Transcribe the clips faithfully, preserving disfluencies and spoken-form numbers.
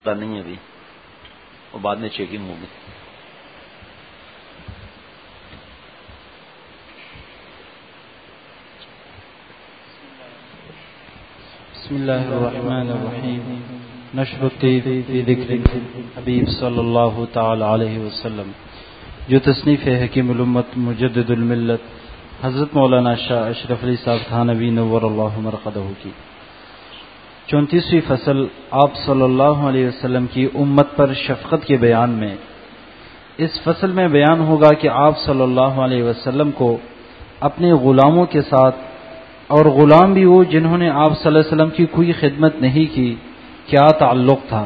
نہیں ابھی وہ بعد میں چیکنگ ہوگی. بسم اللہ الرحمن الرحیم. نشر الطیب فی ذکر حبیب صلی اللہ تعالی علیہ وسلم، جو تصنیف حکیم الامت مجدد الملت حضرت مولانا شاہ اشرف علی صاحب تھانوی نور اللہ مرقدہ کی چونتیسویں فصل آپ صلی اللہ علیہ وسلم کی امت پر شفقت کے بیان میں. اس فصل میں بیان ہوگا کہ آپ صلی اللہ علیہ وسلم کو اپنے غلاموں کے ساتھ، اور غلام بھی وہ جنہوں نے آپ صلی اللہ علیہ وسلم کی کوئی خدمت نہیں کی، کیا تعلق تھا.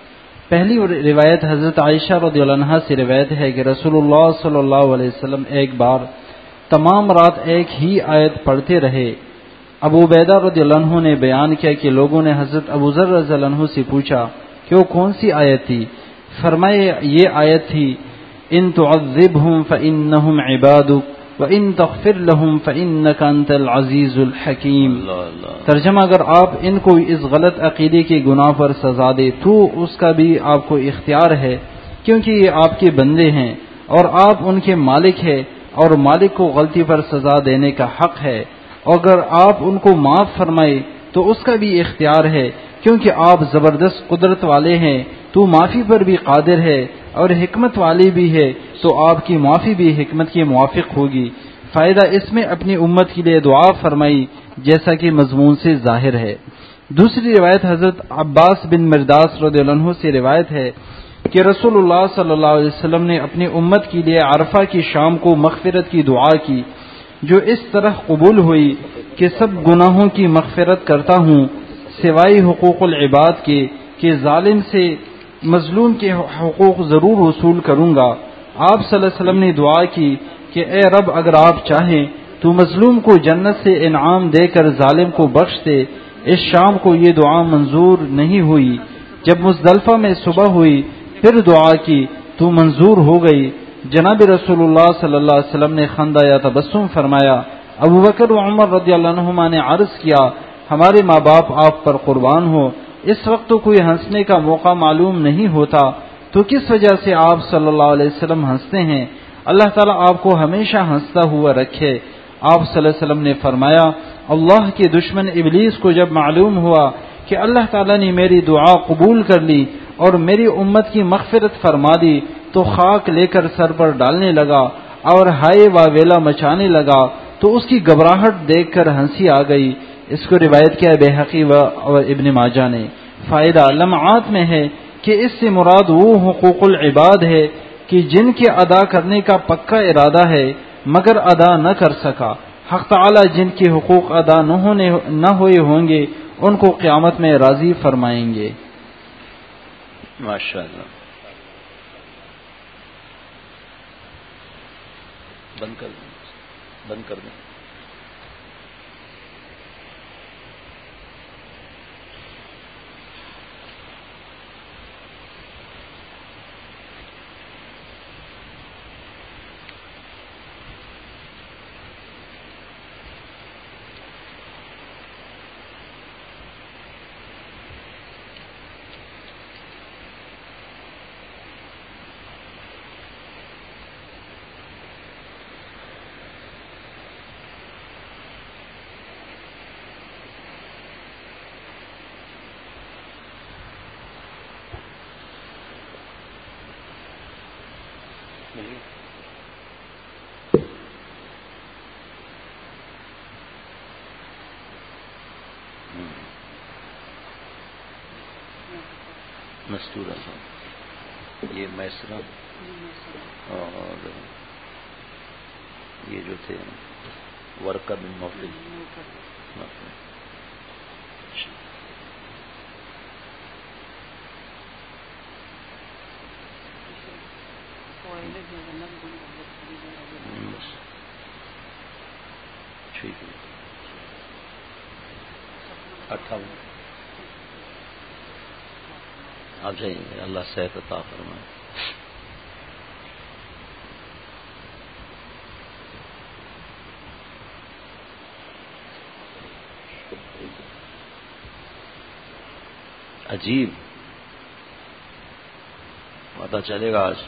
پہلی روایت حضرت عائشہ رضی اللہ عنہا سے روایت ہے کہ رسول اللہ صلی اللہ علیہ وسلم ایک بار تمام رات ایک ہی آیت پڑھتے رہے. ابو عبیدہ رضی اللہ عنہ نے بیان کیا کہ لوگوں نے حضرت ابو ذر رضی اللہ عنہ سے پوچھا کہ وہ کون سی آیت تھی. فرمائے یہ آیت تھی ان تعذبهم فانهم عبادك وان تغفر لهم فانك انت العزیز الحکیم. ترجمہ، اگر آپ ان کو اس غلط عقیدے کے گناہ پر سزا دے تو اس کا بھی آپ کو اختیار ہے، کیونکہ یہ آپ کے بندے ہیں اور آپ ان کے مالک ہیں، اور مالک کو غلطی پر سزا دینے کا حق ہے. اگر آپ ان کو معاف فرمائے تو اس کا بھی اختیار ہے، کیونکہ آپ زبردست قدرت والے ہیں. تو معافی پر بھی قادر ہے اور حکمت والی بھی ہے، تو آپ کی معافی بھی حکمت کے موافق ہوگی. فائدہ اس میں اپنی امت کے لیے دعا فرمائی، جیسا کہ مضمون سے ظاہر ہے. دوسری روایت حضرت عباس بن مرداس رضی اللہ عنہ سے روایت ہے کہ رسول اللہ صلی اللہ علیہ وسلم نے اپنی امت کے لیے عرفہ کی شام کو مغفرت کی دعا کی، جو اس طرح قبول ہوئی کہ سب گناہوں کی مغفرت کرتا ہوں سوائے حقوق العباد کے، کہ ظالم سے مظلوم کے حقوق ضرور وصول کروں گا. آپ صلی اللہ علیہ وسلم نے دعا کی کہ اے رب، اگر آپ چاہیں تو مظلوم کو جنت سے انعام دے کر ظالم کو بخش دے. اس شام کو یہ دعا منظور نہیں ہوئی. جب مزدلفہ میں صبح ہوئی پھر دعا کی تو منظور ہو گئی. جناب رسول اللہ صلی اللہ علیہ وسلم نے خندہ یا تبسم فرمایا. ابو بکر و عمر رضی اللہ عنہما نے عرض کیا ہمارے ماں باپ آپ پر قربان ہو. اس وقت تو کوئی ہنسنے کا موقع معلوم نہیں ہوتا، تو کس وجہ سے آپ صلی اللہ علیہ وسلم ہنستے ہیں؟ اللہ تعالیٰ آپ کو ہمیشہ ہنستا ہوا رکھے. آپ صلی اللہ علیہ وسلم نے فرمایا اللہ کے دشمن ابلیس کو جب معلوم ہوا کہ اللہ تعالیٰ نے میری دعا قبول کر لی اور میری امت کی مغفرت فرما دی تو خاک لے کر سر پر ڈالنے لگا اور ہائے واویلا مچانے لگا. تو اس کی گھبراہٹ دیکھ کر ہنسی آ گئی. اس کو روایت کیا بہقی و ابن ماجہ نے. فائدہ لمعات میں ہے کہ اس سے مراد وہ حقوق العباد ہے کہ جن کے ادا کرنے کا پکا ارادہ ہے مگر ادا نہ کر سکا. حق تعالی جن کے حقوق ادا نہ ہونے نہ ہوئے ہوں گے ان کو قیامت میں راضی فرمائیں گے. ماشاءاللہ. بند کر دیں بند کر دیں مستورہ صاحب، یہ میسرہ اور یہ جو تھے ورقہ بن نوفل. ٹھیک ہے. اٹھاون آپ جائیے، اللہ صحت عطا فرمائے. عجیب پتہ چلے گا آج.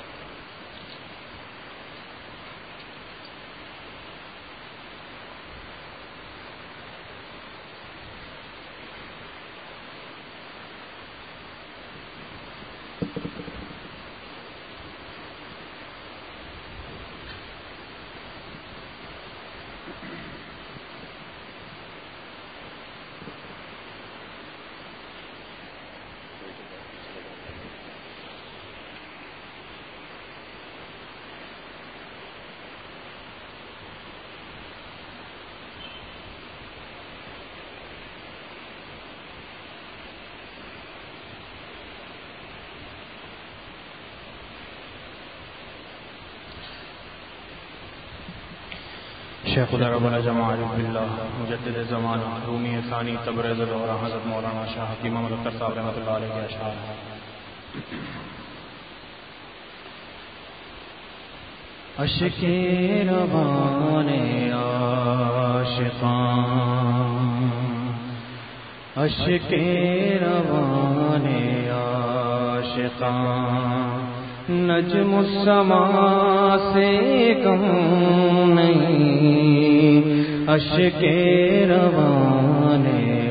شیخ العرب جماعت باللہ مجدد زمان رومی ثانی تبریز الدورہ حضرت مولانا شاہ حکیم محمد اختر صاحب رحمۃ اللہ علیہ کے اشعار. اشک روان عاشقان، اشک روان عاشقان، نجم السما سے کم نہیں. اشک روان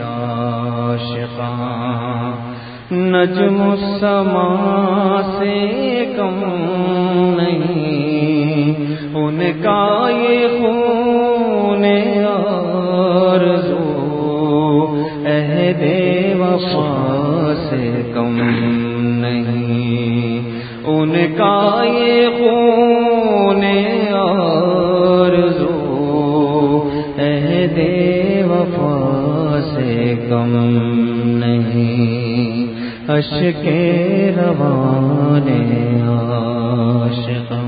عاشقان، نجم السما سے کم نہیں. ان کا یہ خون آرزو عہد وفا سے کم نہیں. ان کا یہ خون آرزو عہد وفا سے کم نہیں. اشک روان عاشقاں،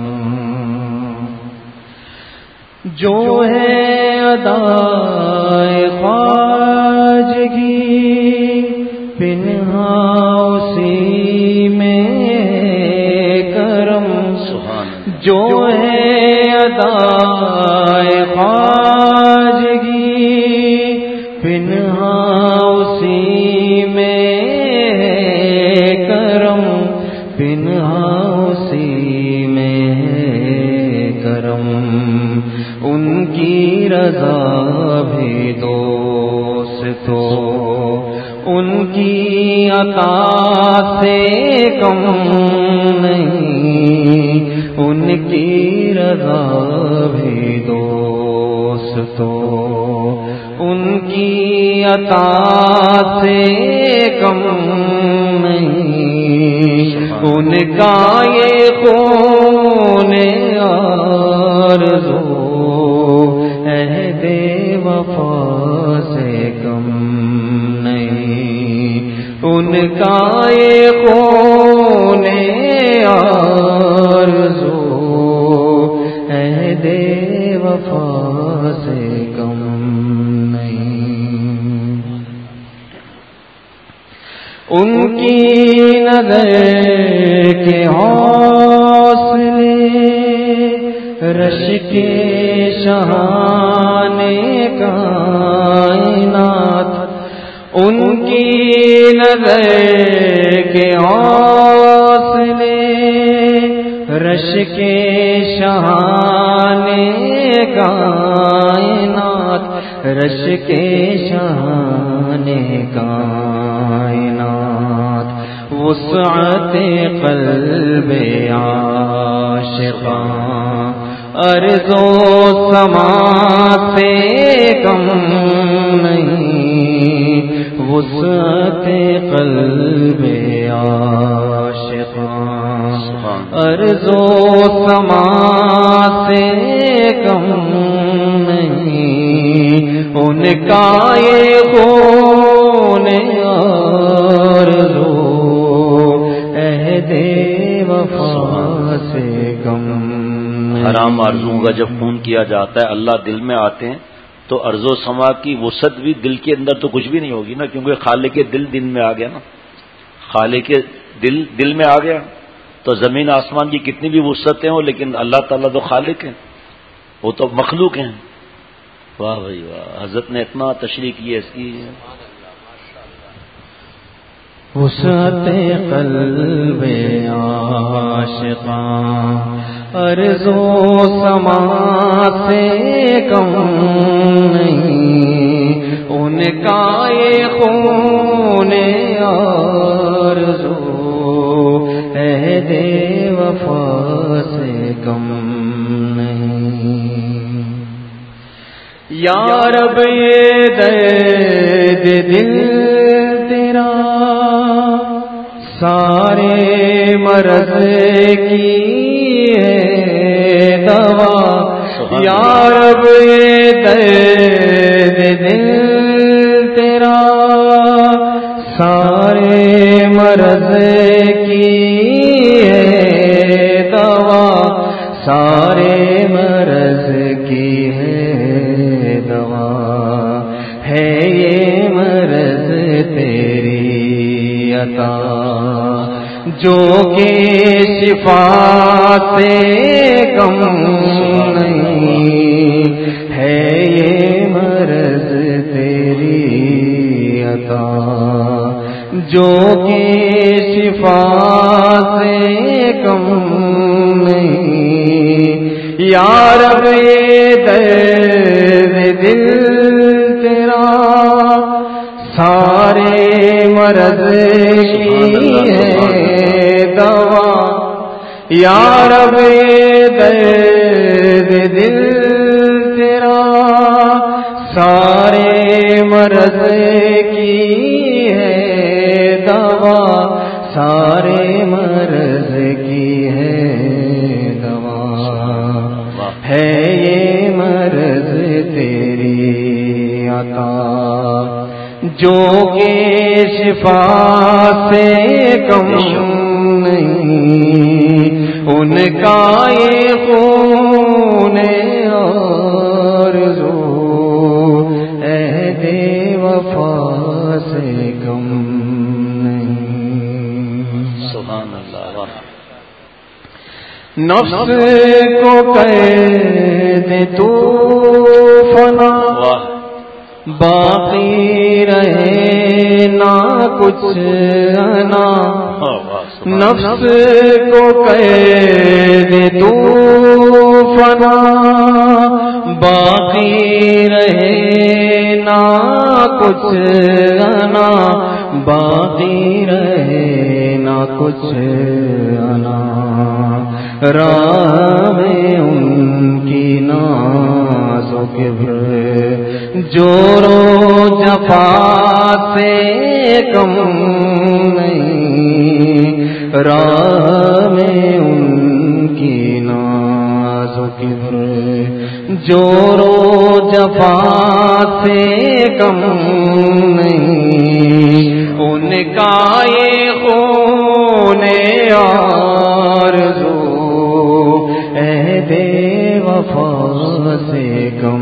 جو ہے ادائے خواجگی پنہا اسی میں کرم. جو ہے ادائے خواجگی پنہا اسی میں کرم، پنہا اسی میں کرم. ان کی رضا بھی دوستو ان کی عطا سے کم نہیں. ان کی رضا بھی دوستو ان کی عطا سے کم نہیں. ان کا یہ خون آرزو عہد وفا سے کم نہیں. ان کا یہ خون آرزو عہد وفا سے کم نہیں. ان کی نظر کے حوصلے رش کے شہان کائنات. ان کی نظر کے حوصلے رش کے شہان کائنات، رش کے شہان کائنات. وسعت قلب عاشقاں ارض و سما سے کم نہیں. وسعت قلب عاشقاں ارض و سما سے کم نہیں. ان کا یہ خون آرزو عہد وفا سے کم. حرام آرزوؤں کا جب خون کیا جاتا ہے اللہ دل میں آتے ہیں تو ارض و سما کی وسعت بھی دل کے اندر تو کچھ بھی نہیں ہوگی نا، کیونکہ خالق کے دل دل میں آ گیا نا. خالق کے دل دل میں آ گیا تو زمین آسمان کی کتنی بھی وسعتیں ہوں لیکن اللہ تعالیٰ تو خالق ہیں، وہ تو مخلوق ہیں. واہ بھائی واہ، حضرت نے اتنا تشریح کی ہے اس کی. وسعت قلب عاشقاں ارض و سما سے کم نہیں ان کا یہ خون آرزو عہد وفا سے کم نہیں یا رب یہ درد دل تیرا سارے مرض کی ہے دوا یا رب یہ درد دل تیرا سارے مرض کی ہے دوا سارے مرض کی ہے دوا ہے یہ مرض تیری عطا جو کہ شفا سے کم نہیں ہے یہ مرض تیری عطا جو کہ شفا سے کم نہیں یا رب یہ درد دل تیرا سارے مرض کی ہے دوا یا رب یہ درد دل تیرا سارے مرض کی ہے دوا سارے مرض کی ہے دوا ہے یہ مرض تیری عطا جو کہ شفا سے کم نہیں ان کا یہ خون آرزو عہد وفا سے کم نہیں سبحان اللہ نفس کو قید تو فنا باقی رہے نہ کچھ انا نفس کو قید تو فنا باقی رہے نہ کچھ انا باقی رہے نہ کچھ انا راہ میں ان کی نازک جورو جفا سے کم نہیں راہ میں ان کی نازک جورو جفا سے کم نہیں ان کا یہ خون آرزو عہد وفا سے کم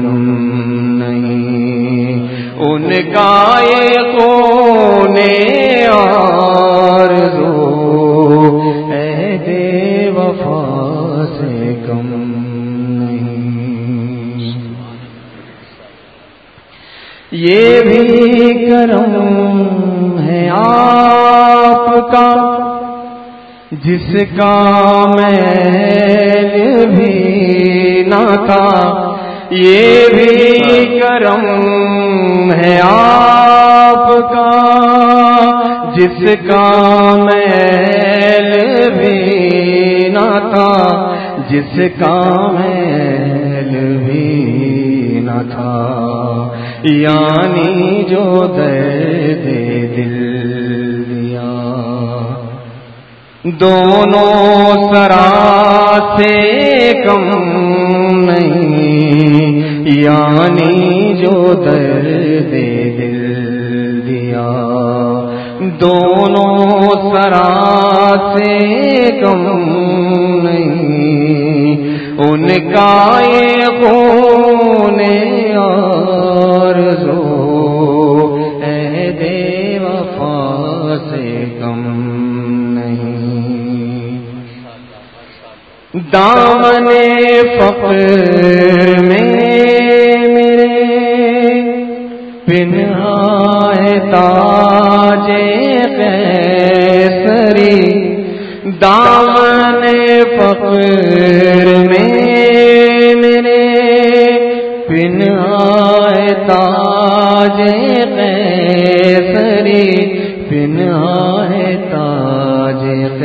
نہیں ان کا یہ خون آرزو عہد وفا سے کم نہیں یہ بھی کرم ہے آپ کا جس کا محل بھی نہ تھا یہ بھی کرم ہے آپ کا جس کا محل بھی نہ تھا جس کا محل بھی نہ تھا یعنی جو درد دل دیا دونوں سرا سے کم نہیں یعنی جو درد دل دیا دونوں سرا سے کم نہیں ان کا یہ خون آرزو عہد وفا سے کم دامن فقر میں میرے پنہا ہے تاج قیصری دامن فقر میں میرے پنہائے تاج قیصری، پنہائے تاج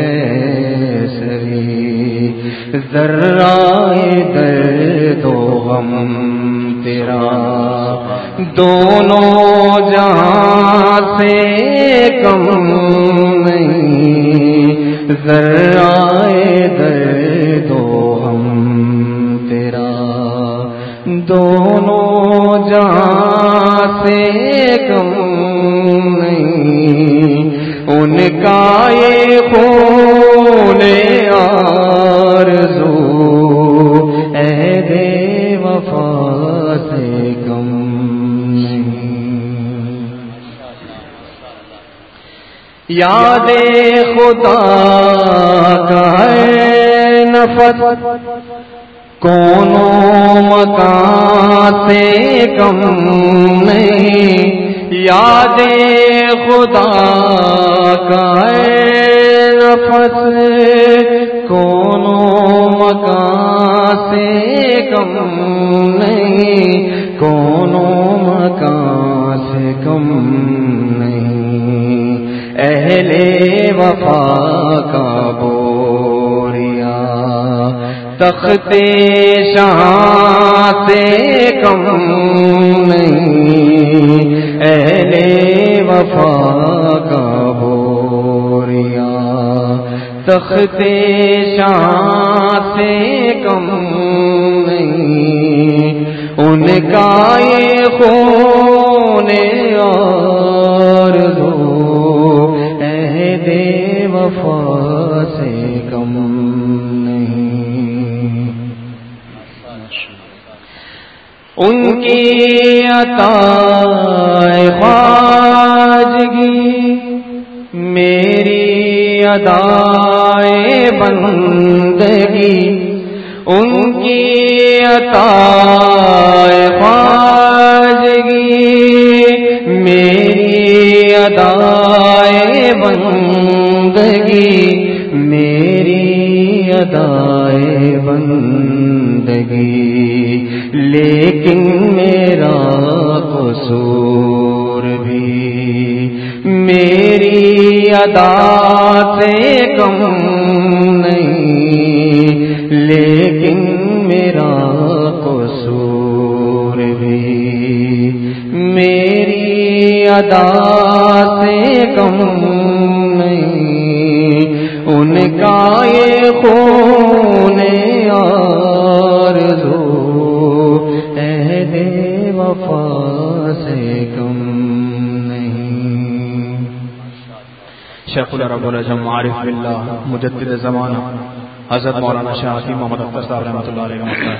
قیصری، ذرائے درد و غم تیرا دونوں جہاں سے کم نہیں، ذرائے درد و غم تیرا دونوں جہاں سے کم نہیں، ان کا یہ خون آرزو عہد وفا سے کم نہیں، یاد خدا کا ہے نفس کونوں مکان سے کم نہیں، یاد خدا کا ہے نفس کونوں مکان سے کم نہیں، کونوں مکان سے کم نہیں، اہل وفا کا بوریا تخت شاہ سے کم نہیں، اہل وفا کا بوریا تخت شاہ سے کم نہیں، ان کا یہ خون آرزو عہد وفا سے کم نہیں، ان کی عطائے خواجگی میری ادائے بندگی، ان کی عطائے خواجگی میری ادائے بندگی، میری ادائے بندگی، لیکن میرا قصور بھی میری ادا سے کم نہیں، لیکن میرا قصور بھی میری ادا سے کم نہیں، ان کا یہ خون آرزو عہد وفا سے کم نہیں۔ شیخ العرب العجم عارف باللہ مجدد زمانہ حضرت مولانا شاہ حکیم محمد اختر صاحب رحمۃ اللہ علیہ وسلم۔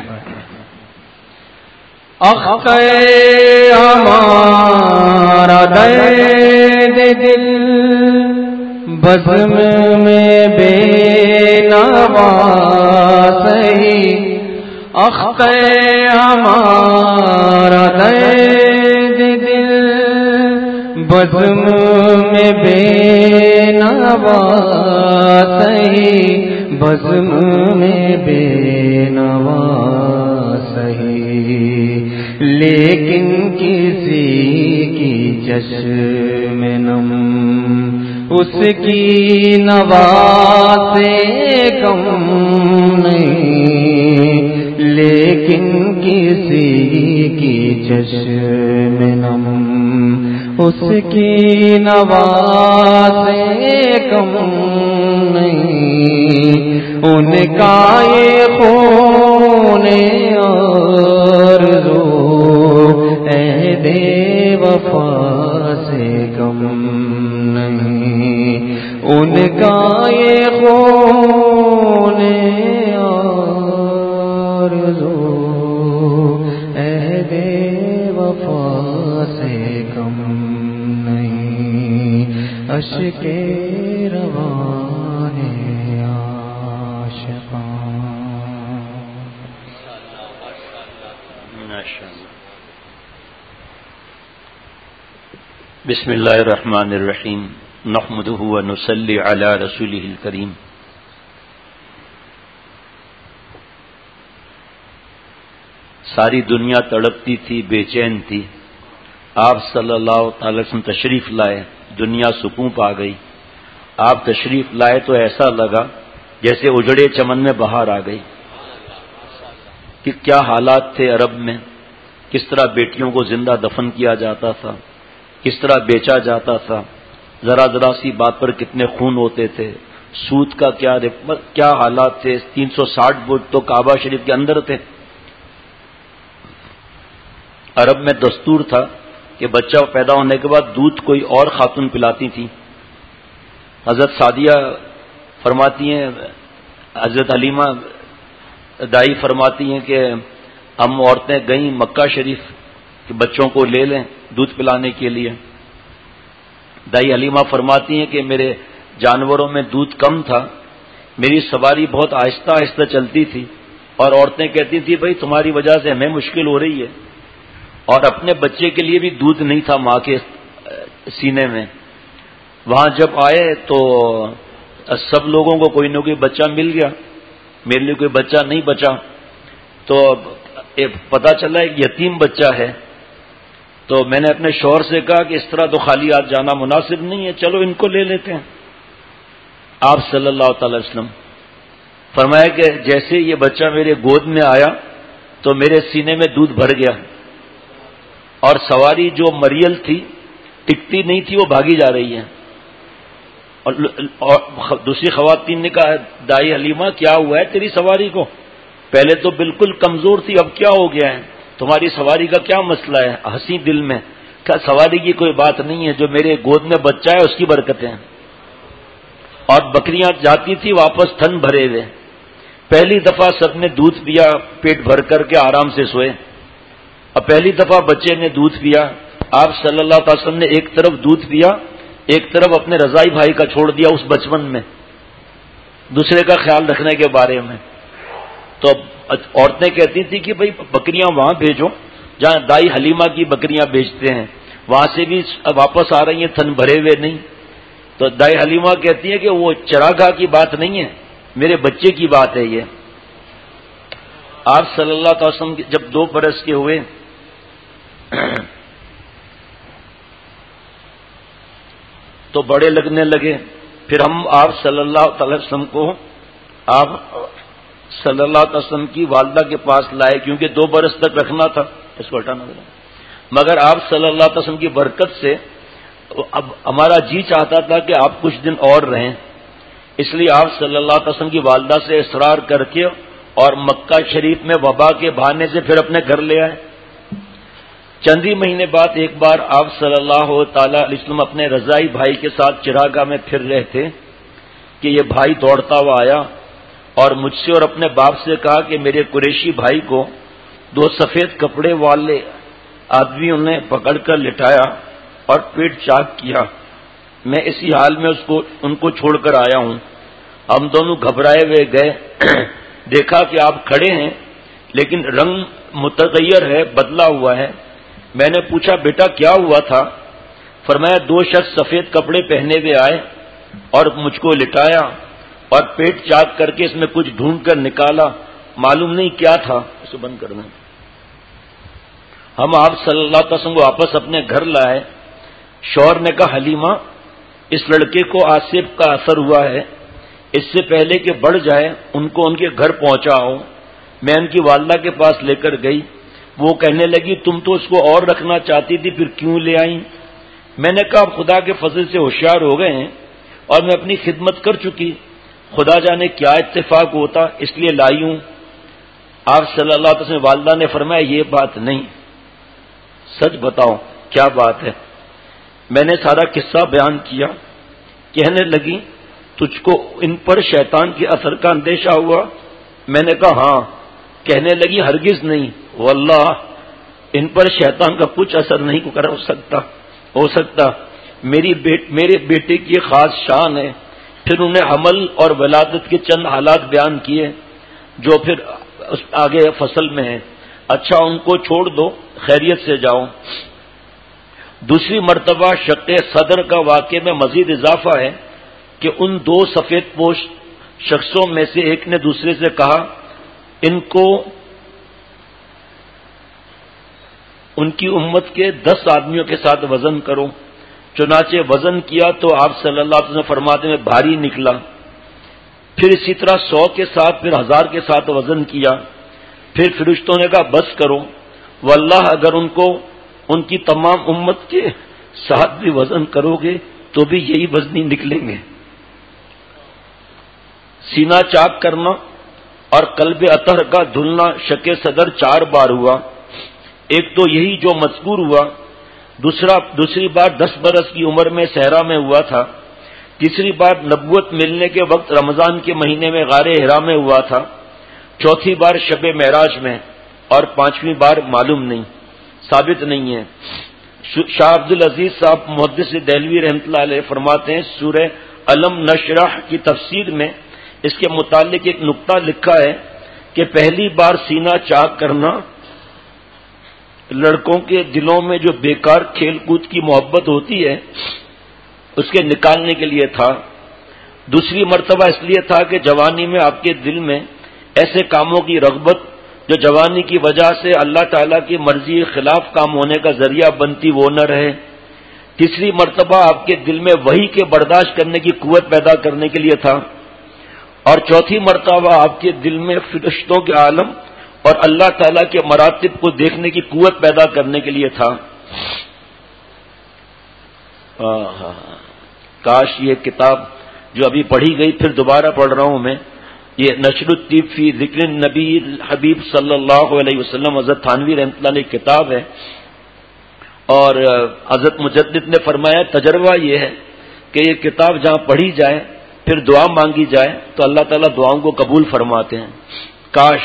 اختر ہمارا درد دل بزم میں بے نوا سہی، اختر ہمارا درد دل بزم میں بے نوا سہی، بزم میں بے نوا سہی، لیکن کسی کی چشم نم اس کی نوا سے کم نہیں، لیکن کسی کی چشم نم اس کی نوا سے کم نہیں، ان کا یہ خون آرزو عہد وفا سے کم نہیں، ان کا یہ خون آرزو عہد وفا سے کم نہیں، اشک روان بسم اللہ الرحمن الرحیم، نحمده و نصلی علی رسوله الکریم، ساری دنیا تڑپتی تھی، بے چین تھی. آپ صلی اللہ تعالی وسلم تشریف لائے، دنیا سکون پا گئی. آپ تشریف لائے تو ایسا لگا جیسے اجڑے چمن میں بہار آ گئی. کہ کیا حالات تھے عرب میں، کس طرح بیٹیوں کو زندہ دفن کیا جاتا تھا، کس طرح بیچا جاتا تھا، ذرا ذرا سی بات پر کتنے خون ہوتے تھے، سود کا کیا کیا حالات تھے. تین سو ساٹھ بت تو کعبہ شریف کے اندر تھے. عرب میں دستور تھا کہ بچہ پیدا ہونے کے بعد دودھ کوئی اور خاتون پلاتی تھی. حضرت سعدیہ فرماتی ہیں، حضرت حلیمہ دائی فرماتی ہیں کہ ہم عورتیں گئیں مکہ شریف کہ بچوں کو لے لیں دودھ پلانے کے لیے. دائی حلیمہ فرماتی ہیں کہ میرے جانوروں میں دودھ کم تھا، میری سواری بہت آہستہ آہستہ چلتی تھی، اور عورتیں کہتی تھی بھائی تمہاری وجہ سے ہمیں مشکل ہو رہی ہے. اور اپنے بچے کے لیے بھی دودھ نہیں تھا ماں کے سینے میں. وہاں جب آئے تو سب لوگوں کو کوئی نہ کوئی بچہ مل گیا، میرے لیے کوئی بچہ نہیں بچا. تو پتا چلا ایک یتیم بچہ ہے. تو میں نے اپنے شوہر سے کہا کہ اس طرح تو خالی ہاتھ جانا مناسب نہیں ہے، چلو ان کو لے لیتے ہیں. آپ صلی اللہ تعالی وسلم فرمایا کہ جیسے یہ بچہ میرے گود میں آیا تو میرے سینے میں دودھ بھر گیا، اور سواری جو مریل تھی ٹکتی نہیں تھی، وہ بھاگی جا رہی ہے. اور دوسری خواتین نے کہا دائی حلیمہ کیا ہوا ہے تیری سواری کو؟ پہلے تو بالکل کمزور تھی، اب کیا ہو گیا ہے؟ تمہاری سواری کا کیا مسئلہ ہے؟ ہنسی دل میں. کیا سواری کی کوئی بات نہیں ہے، جو میرے گود میں بچہ ہے اس کی برکتیں ہیں. اور بکریاں جاتی تھی واپس تھن بھرے ہوئے. پہلی دفعہ سب نے دودھ پیا، پیٹ بھر کر کے آرام سے سوئے. اور پہلی دفعہ بچے نے دودھ پیا. آپ صلی اللہ علیہ وسلم نے ایک طرف دودھ پیا، ایک طرف اپنے رضائی بھائی کا چھوڑ دیا اس بچپن میں، دوسرے کا خیال رکھنے کے بارے میں. تو عورتیں کہتی تھی کہ بھئی بکریاں وہاں بھیجو جہاں دائی حلیمہ کی بکریاں بیچتے ہیں، وہاں سے بھی واپس آ رہی ہیں تھن بھرے ہوئے نہیں. تو دائی حلیمہ کہتی ہے کہ وہ چراگاہ کی بات نہیں ہے، میرے بچے کی بات ہے یہ. آپ صلی اللہ علیہ وسلم جب دو برس کے ہوئے تو بڑے لگنے لگے. پھر ہم آپ صلی اللہ تعالی وسلم کو آپ صلی اللہ علیہ وسلم کی والدہ کے پاس لائے، کیونکہ دو برس تک رکھنا تھا، اس کو ہٹانا تھا. مگر آپ صلی اللہ علیہ وسلم کی برکت سے اب ہمارا جی چاہتا تھا کہ آپ کچھ دن اور رہیں، اس لیے آپ صلی اللہ علیہ وسلم کی والدہ سے اصرار کر کے اور مکہ شریف میں وبا کے بہانے سے پھر اپنے گھر لے آئے. چند ہی مہینے بعد ایک بار آپ صلی اللہ تعالی علیہ وسلم اپنے رضائی بھائی کے ساتھ چراگاہ میں پھر رہے تھے کہ یہ بھائی دوڑتا ہوا آیا اور مجھ سے اور اپنے باپ سے کہا کہ میرے قریشی بھائی کو دو سفید کپڑے والے آدمیوں نے پکڑ کر لٹایا اور پیٹ چاک کیا. میں اسی حال میں اس کو ان کو چھوڑ کر آیا ہوں. ہم دونوں گھبرائے ہوئے گئے، دیکھا کہ آپ کھڑے ہیں لیکن رنگ متغیر ہے، بدلا ہوا ہے. میں نے پوچھا بیٹا کیا ہوا تھا؟ فرمایا دو شخص سفید کپڑے پہنے ہوئے آئے اور مجھ کو لٹایا اور پیٹ چاک کر کے اس میں کچھ ڈھونڈ کر نکالا، معلوم نہیں کیا تھا. اسے بند کرنا. ہم آپ صلی اللہ علیہ وسلم کو واپس اپنے گھر لائے. شوہر نے کہا حلیمہ اس لڑکے کو آصف کا اثر ہوا ہے، اس سے پہلے کہ بڑھ جائے ان کو ان کے گھر پہنچاؤ. میں ان کی والدہ کے پاس لے کر گئی. وہ کہنے لگی تم تو اس کو اور رکھنا چاہتی تھی، پھر کیوں لے آئی؟ میں نے کہا خدا کے فضل سے ہوشیار ہو گئے ہیں اور میں اپنی خدمت کر چکی، خدا جانے کیا اتفاق ہوتا، اس لیے لائی ہوں. آپ صلی اللہ علیہ وسلم والدہ نے فرمایا یہ بات نہیں، سچ بتاؤ کیا بات ہے؟ میں نے سارا قصہ بیان کیا. کہنے لگی تجھ کو ان پر شیطان کے اثر کا اندیشہ ہوا؟ میں نے کہا ہاں. کہنے لگی ہرگز نہیں، واللہ ان پر شیطان کا کچھ اثر نہیں کر سکتا ہو سکتا میری بیٹ میرے بیٹے کی خاص شان ہے. پھر انہیں حمل اور ولادت کے چند حالات بیان کیے جو پھر آگے فصل میں ہیں. اچھا ان کو چھوڑ دو، خیریت سے جاؤ. دوسری مرتبہ شق صدر کا واقعے میں مزید اضافہ ہے کہ ان دو سفید پوش شخصوں میں سے ایک نے دوسرے سے کہا ان کو ان کی امت کے دس آدمیوں کے ساتھ وزن کرو. چنانچہ وزن کیا تو آپ صلی اللہ علیہ وسلم فرماتے ہیں بھاری نکلا. پھر اسی طرح سو کے ساتھ پھر ہزار کے ساتھ وزن کیا. پھر فرشتوں نے کہا بس کرو، واللہ اگر ان کو ان کی تمام امت کے ساتھ بھی وزن کرو گے تو بھی یہی وزنی نکلیں گے. سینہ چاک کرنا اور قلب اطہر کا دھلنا شق صدر چار بار ہوا. ایک تو یہی جو مذکور ہوا، دوسرا دوسری بار دس برس کی عمر میں صحرا میں ہوا تھا، تیسری بار نبوت ملنے کے وقت رمضان کے مہینے میں غار حرا میں ہوا تھا، چوتھی بار شب معراج میں، اور پانچویں بار معلوم نہیں، ثابت نہیں ہے. شاہ عبد العزیز صاحب محدث دہلوی رحمۃ اللہ علیہ فرماتے ہیں سورہ الم نشرح کی تفسیر میں اس کے متعلق ایک نقطہ لکھا ہے کہ پہلی بار سینہ چاک کرنا لڑکوں کے دلوں میں جو بیکار کھیل کود کی محبت ہوتی ہے اس کے نکالنے کے لیے تھا. دوسری مرتبہ اس لیے تھا کہ جوانی میں آپ کے دل میں ایسے کاموں کی رغبت جو جوانی کی وجہ سے اللہ تعالیٰ کی مرضی کے خلاف کام ہونے کا ذریعہ بنتی وہ نہ رہے. تیسری مرتبہ آپ کے دل میں وحی کے برداشت کرنے کی قوت پیدا کرنے کے لیے تھا. اور چوتھی مرتبہ آپ کے دل میں فرشتوں کے عالم اور اللہ تعالیٰ کے مراتب کو دیکھنے کی قوت پیدا کرنے کے لیے تھا. کاش یہ کتاب جو ابھی پڑھی گئی پھر دوبارہ پڑھ رہا ہوں میں، یہ نشر الطیب فی ذکر النبی حبیب صلی اللہ علیہ وسلم حضرت تھانوی رحمۃ اللہ علیہ کتاب ہے. اور حضرت مجدد نے فرمایا تجربہ یہ ہے کہ یہ کتاب جہاں پڑھی جائے پھر دعا مانگی جائے تو اللہ تعالیٰ دعاؤں کو قبول فرماتے ہیں. کاش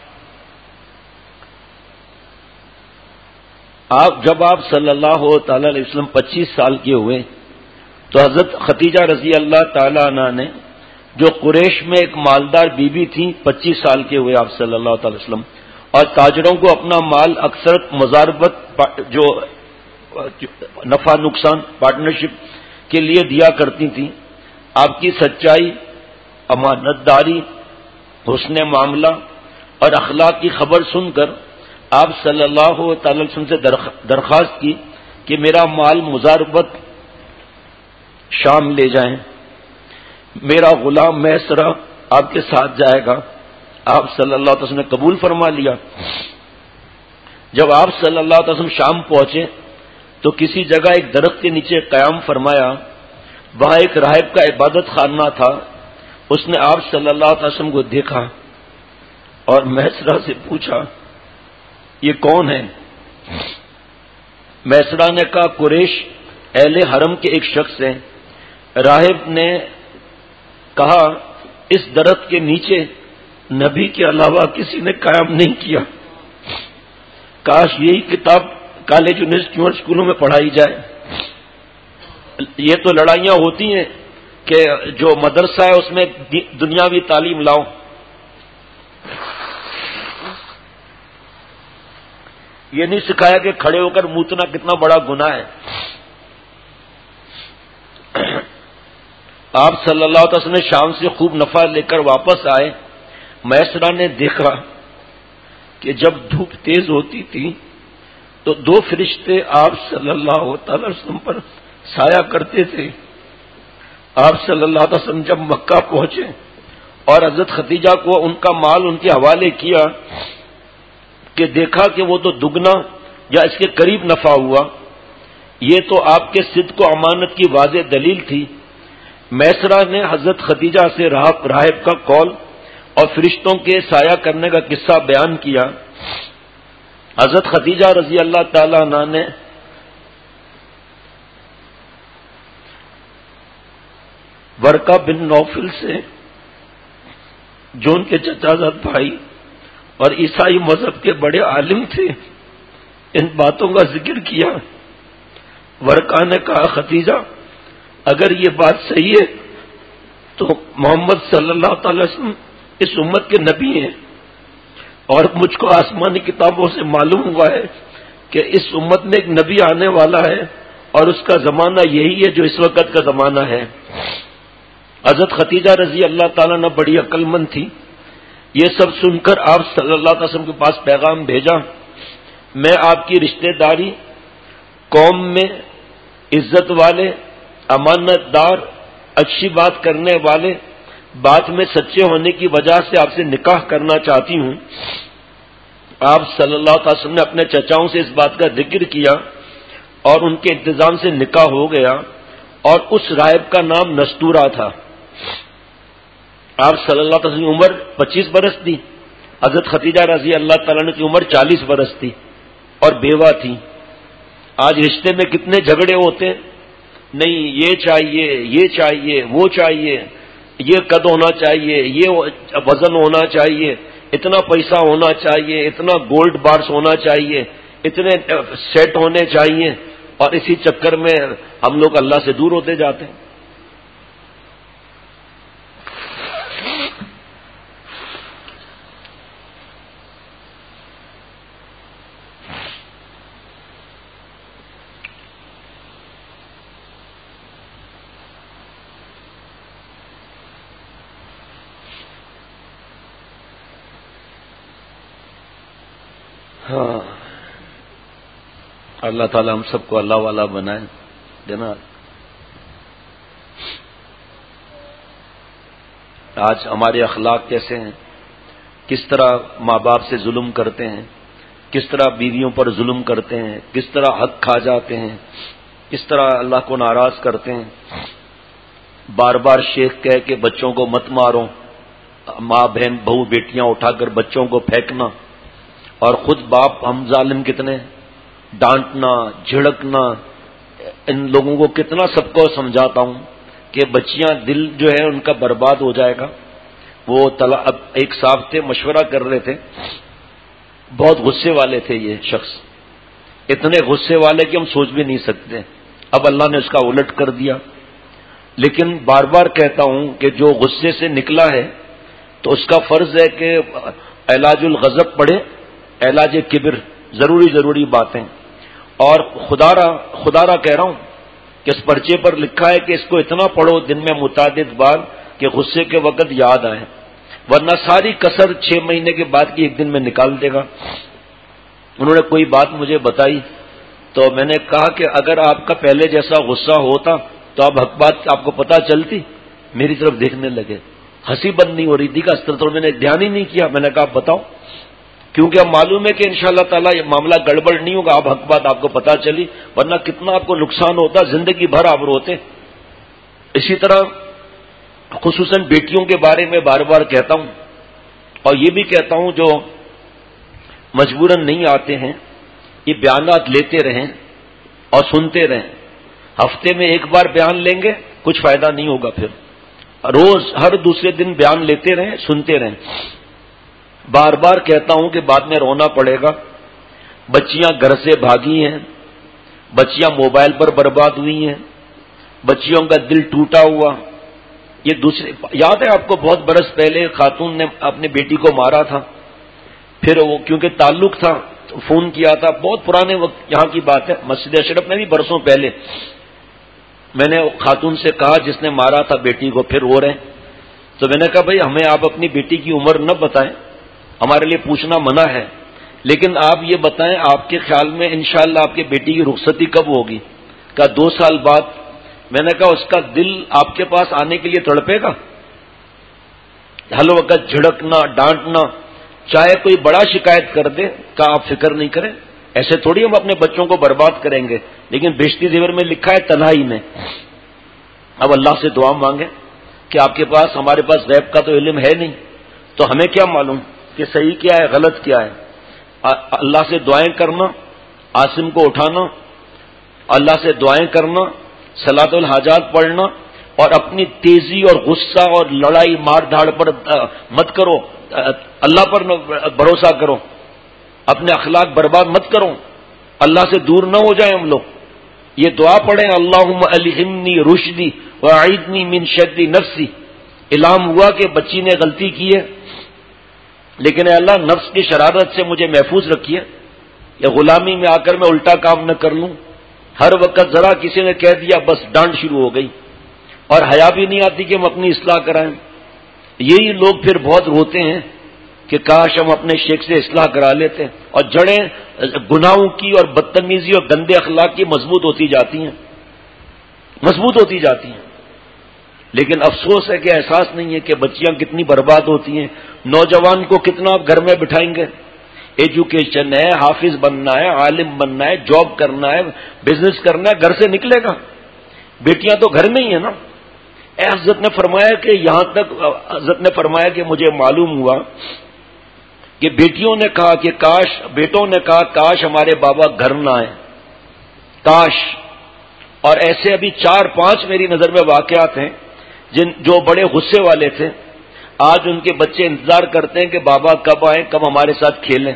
آپ جب آپ صلی اللہ تعالی علیہ وسلم پچیس سال کے ہوئے تو حضرت خدیجہ رضی اللہ تعالی عنہ نے جو قریش میں ایک مالدار بی بی تھیں، پچیس سال کے ہوئے آپ صلی اللہ تعالی وسلم، اور تاجروں کو اپنا مال اکثر مضاربت جو نفع نقصان پارٹنرشپ کے لیے دیا کرتی تھیں. آپ کی سچائی، امانت داری، حسن معاملہ اور اخلاق کی خبر سن کر آپ صلی اللہ تعالی وسلم سے درخواست کی کہ میرا مال مضاربت شام لے جائیں، میرا غلام میسرہ آپ کے ساتھ جائے گا. آپ صلی اللہ علیہ وسلم نے قبول فرما لیا. جب آپ صلی اللہ علیہ وسلم شام پہنچے تو کسی جگہ ایک درخت کے نیچے قیام فرمایا. وہاں ایک راہب کا عبادت خانہ تھا. اس نے آپ صلی اللہ علیہ وسلم کو دیکھا اور میسرہ سے پوچھا یہ کون ہے؟ میسرہ نے کہا قریش اہل حرم کے ایک شخص ہیں. راہب نے کہا اس درخت کے نیچے نبی کے علاوہ کسی نے قیام نہیں کیا. کاش یہی کتاب کالج یونیورسٹیوں اور اسکولوں میں پڑھائی جائے. یہ تو لڑائیاں ہوتی ہیں کہ جو مدرسہ ہے اس میں دنیاوی تعلیم لاؤ. یہ نہیں سکھایا کہ کھڑے ہو کر موتنا کتنا بڑا گناہ ہے. آپ صلی اللہ علیہ وسلم نے شام سے خوب نفع لے کر واپس آئے. میسرہ نے دیکھا کہ جب دھوپ تیز ہوتی تھی تو دو فرشتے آپ صلی اللہ تعالی وسلم پر سایہ کرتے تھے. آپ صلی اللہ علیہ وسلم جب مکہ پہنچے اور حضرت خدیجہ کو ان کا مال ان کے حوالے کیا کہ دیکھا کہ وہ تو دگنا یا اس کے قریب نفع ہوا. یہ تو آپ کے صدق و امانت کی واضح دلیل تھی. میسرہ نے حضرت خدیجہ سے راہب کا قول اور فرشتوں کے سایہ کرنے کا قصہ بیان کیا. حضرت خدیجہ رضی اللہ تعالی عنہ نے ورقہ بن نوفل سے جو ان کے چچا زاد بھائی اور عیسائی مذہب کے بڑے عالم تھے ان باتوں کا ذکر کیا. ورقہ نے کہا خدیجہ اگر یہ بات صحیح ہے تو محمد صلی اللہ تعالی وسلم اس امت کے نبی ہیں، اور مجھ کو آسمانی کتابوں سے معلوم ہوا ہے کہ اس امت میں ایک نبی آنے والا ہے اور اس کا زمانہ یہی ہے جو اس وقت کا زمانہ ہے. حضرت خدیجہ رضی اللہ تعالیٰ نے بڑی عقل مند تھی. یہ سب سن کر آپ صلی اللہ علیہ وسلم کے پاس پیغام بھیجا. میں آپ کی رشتہ داری قوم میں عزت والے، امانت دار، اچھی بات کرنے والے، بات میں سچے ہونے کی وجہ سے آپ سے نکاح کرنا چاہتی ہوں۔ آپ صلی اللہ علیہ وسلم نے اپنے چچاؤں سے اس بات کا ذکر کیا اور ان کے انتظام سے نکاح ہو گیا، اور اس راہب کا نام نستورہ تھا۔ آپ صلی اللہ علیہ وسلم کی عمر پچیس برس تھی، حضرت خدیجہ رضی اللہ تعالیٰ عنہ کی عمر چالیس برس تھی اور بیوہ تھی۔ آج رشتے میں کتنے جھگڑے ہوتے ہیں، نہیں یہ چاہیے، یہ چاہیے، وہ چاہیے، یہ قد ہونا چاہیے، یہ وزن ہونا چاہیے، اتنا پیسہ ہونا چاہیے، اتنا گولڈ بارس ہونا چاہیے، اتنے سیٹ ہونے چاہیے، اور اسی چکر میں ہم لوگ اللہ سے دور ہوتے جاتے ہیں۔ ہاں، اللہ تعالی ہم سب کو اللہ والا بنائے جناب۔ آج ہمارے اخلاق کیسے ہیں، کس طرح ماں باپ سے ظلم کرتے ہیں، کس طرح بیویوں پر ظلم کرتے ہیں، کس طرح حق کھا جاتے ہیں، کس طرح اللہ کو ناراض کرتے ہیں۔ بار بار شیخ کہہ کے بچوں کو مت مارو، ماں بہن بہو بیٹیاں اٹھا کر بچوں کو پھینکنا، اور خود باپ ہم ظالم کتنے، ڈانٹنا، جھڑکنا۔ ان لوگوں کو کتنا سب کو سمجھاتا ہوں کہ بچیاں دل جو ہے ان کا برباد ہو جائے گا۔ وہ اب ایک صاحب تھے، مشورہ کر رہے تھے، بہت غصے والے تھے یہ شخص، اتنے غصے والے کہ ہم سوچ بھی نہیں سکتے۔ اب اللہ نے اس کا الٹ کر دیا، لیکن بار بار کہتا ہوں کہ جو غصے سے نکلا ہے تو اس کا فرض ہے کہ علاج الغضب پڑھے، علاج کبر، ضروری ضروری باتیں۔ اور خدا را خدا را کہہ رہا ہوں کہ اس پرچے پر لکھا ہے کہ اس کو اتنا پڑھو دن میں متعدد بار کہ غصے کے وقت یاد آئے، ورنہ ساری کسر چھ مہینے کے بعد کی ایک دن میں نکال دے گا۔ انہوں نے کوئی بات مجھے بتائی تو میں نے کہا کہ اگر آپ کا پہلے جیسا غصہ ہوتا تو اب حق بات آپ کو پتہ چلتی۔ میری طرف دیکھنے لگے، ہنسی بند نہیں ہو رہی تھی، کا تو میں نے دھیان ہی نہیں کیا۔ میں نے کہا بتاؤ، کیونکہ اب معلوم ہے کہ انشاءاللہ تعالیٰ یہ معاملہ گڑبڑ نہیں ہوگا، اب حق بات آپ کو پتہ چلی، ورنہ کتنا آپ کو نقصان ہوتا، زندگی بھر آپ روتے۔ اسی طرح خصوصاً بیٹیوں کے بارے میں بار بار کہتا ہوں، اور یہ بھی کہتا ہوں جو مجبوراً نہیں آتے ہیں یہ بیانات لیتے رہیں اور سنتے رہیں۔ ہفتے میں ایک بار بیان لیں گے کچھ فائدہ نہیں ہوگا، پھر روز ہر دوسرے دن بیان لیتے رہیں، سنتے رہیں۔ بار بار کہتا ہوں کہ بعد میں رونا پڑے گا۔ بچیاں گھر سے بھاگی ہیں، بچیاں موبائل پر برباد ہوئی ہیں، بچیوں کا دل ٹوٹا ہوا۔ یہ دوسرے یاد ہے آپ کو، بہت برس پہلے خاتون نے اپنی بیٹی کو مارا تھا، پھر وہ کیونکہ تعلق تھا تو فون کیا تھا، بہت پرانے وقت یہاں کی بات ہے، مسجد اشرف میں بھی برسوں پہلے۔ میں نے خاتون سے کہا جس نے مارا تھا بیٹی کو، پھر رو رہے ہیں، تو میں نے کہا بھائی ہمیں آپ اپنی بیٹی کی عمر نہ بتائیں، ہمارے لیے پوچھنا منع ہے، لیکن آپ یہ بتائیں آپ کے خیال میں انشاءاللہ آپ کی بیٹی کی رخصتی کب ہوگی؟ کہا دو سال بعد۔ میں نے کہا اس کا دل آپ کے پاس آنے کے لیے تڑپے گا؟ ہر وقت جھڑکنا، ڈانٹنا، چاہے کوئی بڑا شکایت کر دے، کہا آپ فکر نہیں کریں، ایسے تھوڑی ہم اپنے بچوں کو برباد کریں گے، لیکن بیشتی زیور میں لکھا ہے تنہائی میں۔ اب اللہ سے دعا مانگیں کہ آپ کے پاس، ہمارے پاس غیب کا تو علم ہے نہیں، تو ہمیں کیا معلوم کہ صحیح کیا ہے غلط کیا ہے۔ اللہ سے دعائیں کرنا، عاصم کو اٹھانا، اللہ سے دعائیں کرنا، صلاۃ الحاجات پڑھنا، اور اپنی تیزی اور غصہ اور لڑائی مار دھاڑ پر مت کرو، اللہ پر بھروسہ کرو، اپنے اخلاق برباد مت کرو، اللہ سے دور نہ ہو جائیں ہم لوگ۔ یہ دعا پڑھیں، اللہم الہمنی رشدی واعذنی من شر نفسی۔ الہام ہوا کہ بچی نے غلطی کی ہے، لیکن اے اللہ نفس کی شرارت سے مجھے محفوظ رکھیے، یا غلامی میں آ کر میں الٹا کام نہ کر لوں۔ ہر وقت ذرا کسی نے کہہ دیا بس ڈانٹ شروع ہو گئی، اور حیا بھی نہیں آتی کہ ہم اپنی اصلاح کرائیں۔ یہی لوگ پھر بہت روتے ہیں کہ کاش ہم اپنے شیخ سے اصلاح کرا لیتے، اور جڑیں گناہوں کی اور بدتمیزی اور گندے اخلاق کی مضبوط ہوتی جاتی ہیں مضبوط ہوتی جاتی ہیں لیکن افسوس ہے کہ احساس نہیں ہے کہ بچیاں کتنی برباد ہوتی ہیں، نوجوان کو کتنا آپ گھر میں بٹھائیں گے، ایجوکیشن ہے، حافظ بننا ہے، عالم بننا ہے، جاب کرنا ہے، بزنس کرنا ہے، گھر سے نکلے گا، بیٹیاں تو گھر میں ہی ہیں نا۔ اے حضرت نے فرمایا کہ یہاں تک حضرت نے فرمایا کہ مجھے معلوم ہوا کہ بیٹیوں نے کہا کہ کاش بیٹوں نے کہا کاش ہمارے بابا گھر نہ آئے، کاش۔ اور ایسے ابھی چار پانچ میری نظر میں واقعات ہیں جن جو بڑے غصے والے تھے، آج ان کے بچے انتظار کرتے ہیں کہ بابا کب آئیں، کب ہمارے ساتھ کھیلیں،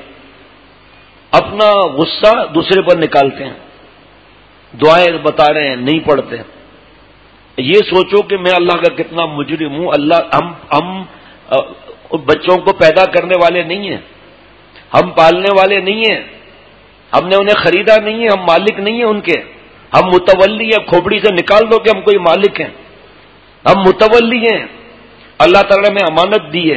اپنا غصہ دوسرے پر نکالتے ہیں، دعائیں بتا رہے ہیں نہیں پڑھتے۔ یہ سوچو کہ میں اللہ کا کتنا مجرم ہوں۔ اللہ ہم ہم بچوں کو پیدا کرنے والے نہیں ہیں، ہم پالنے والے نہیں ہیں، ہم نے انہیں خریدا نہیں ہے، ہم مالک نہیں ہیں ان کے، ہم متولی ہیں۔ کھوپڑی سے نکال دو کہ ہم کوئی مالک ہیں، ہم متولی ہیں۔ اللہ تعالیٰ نے امانت دی ہے،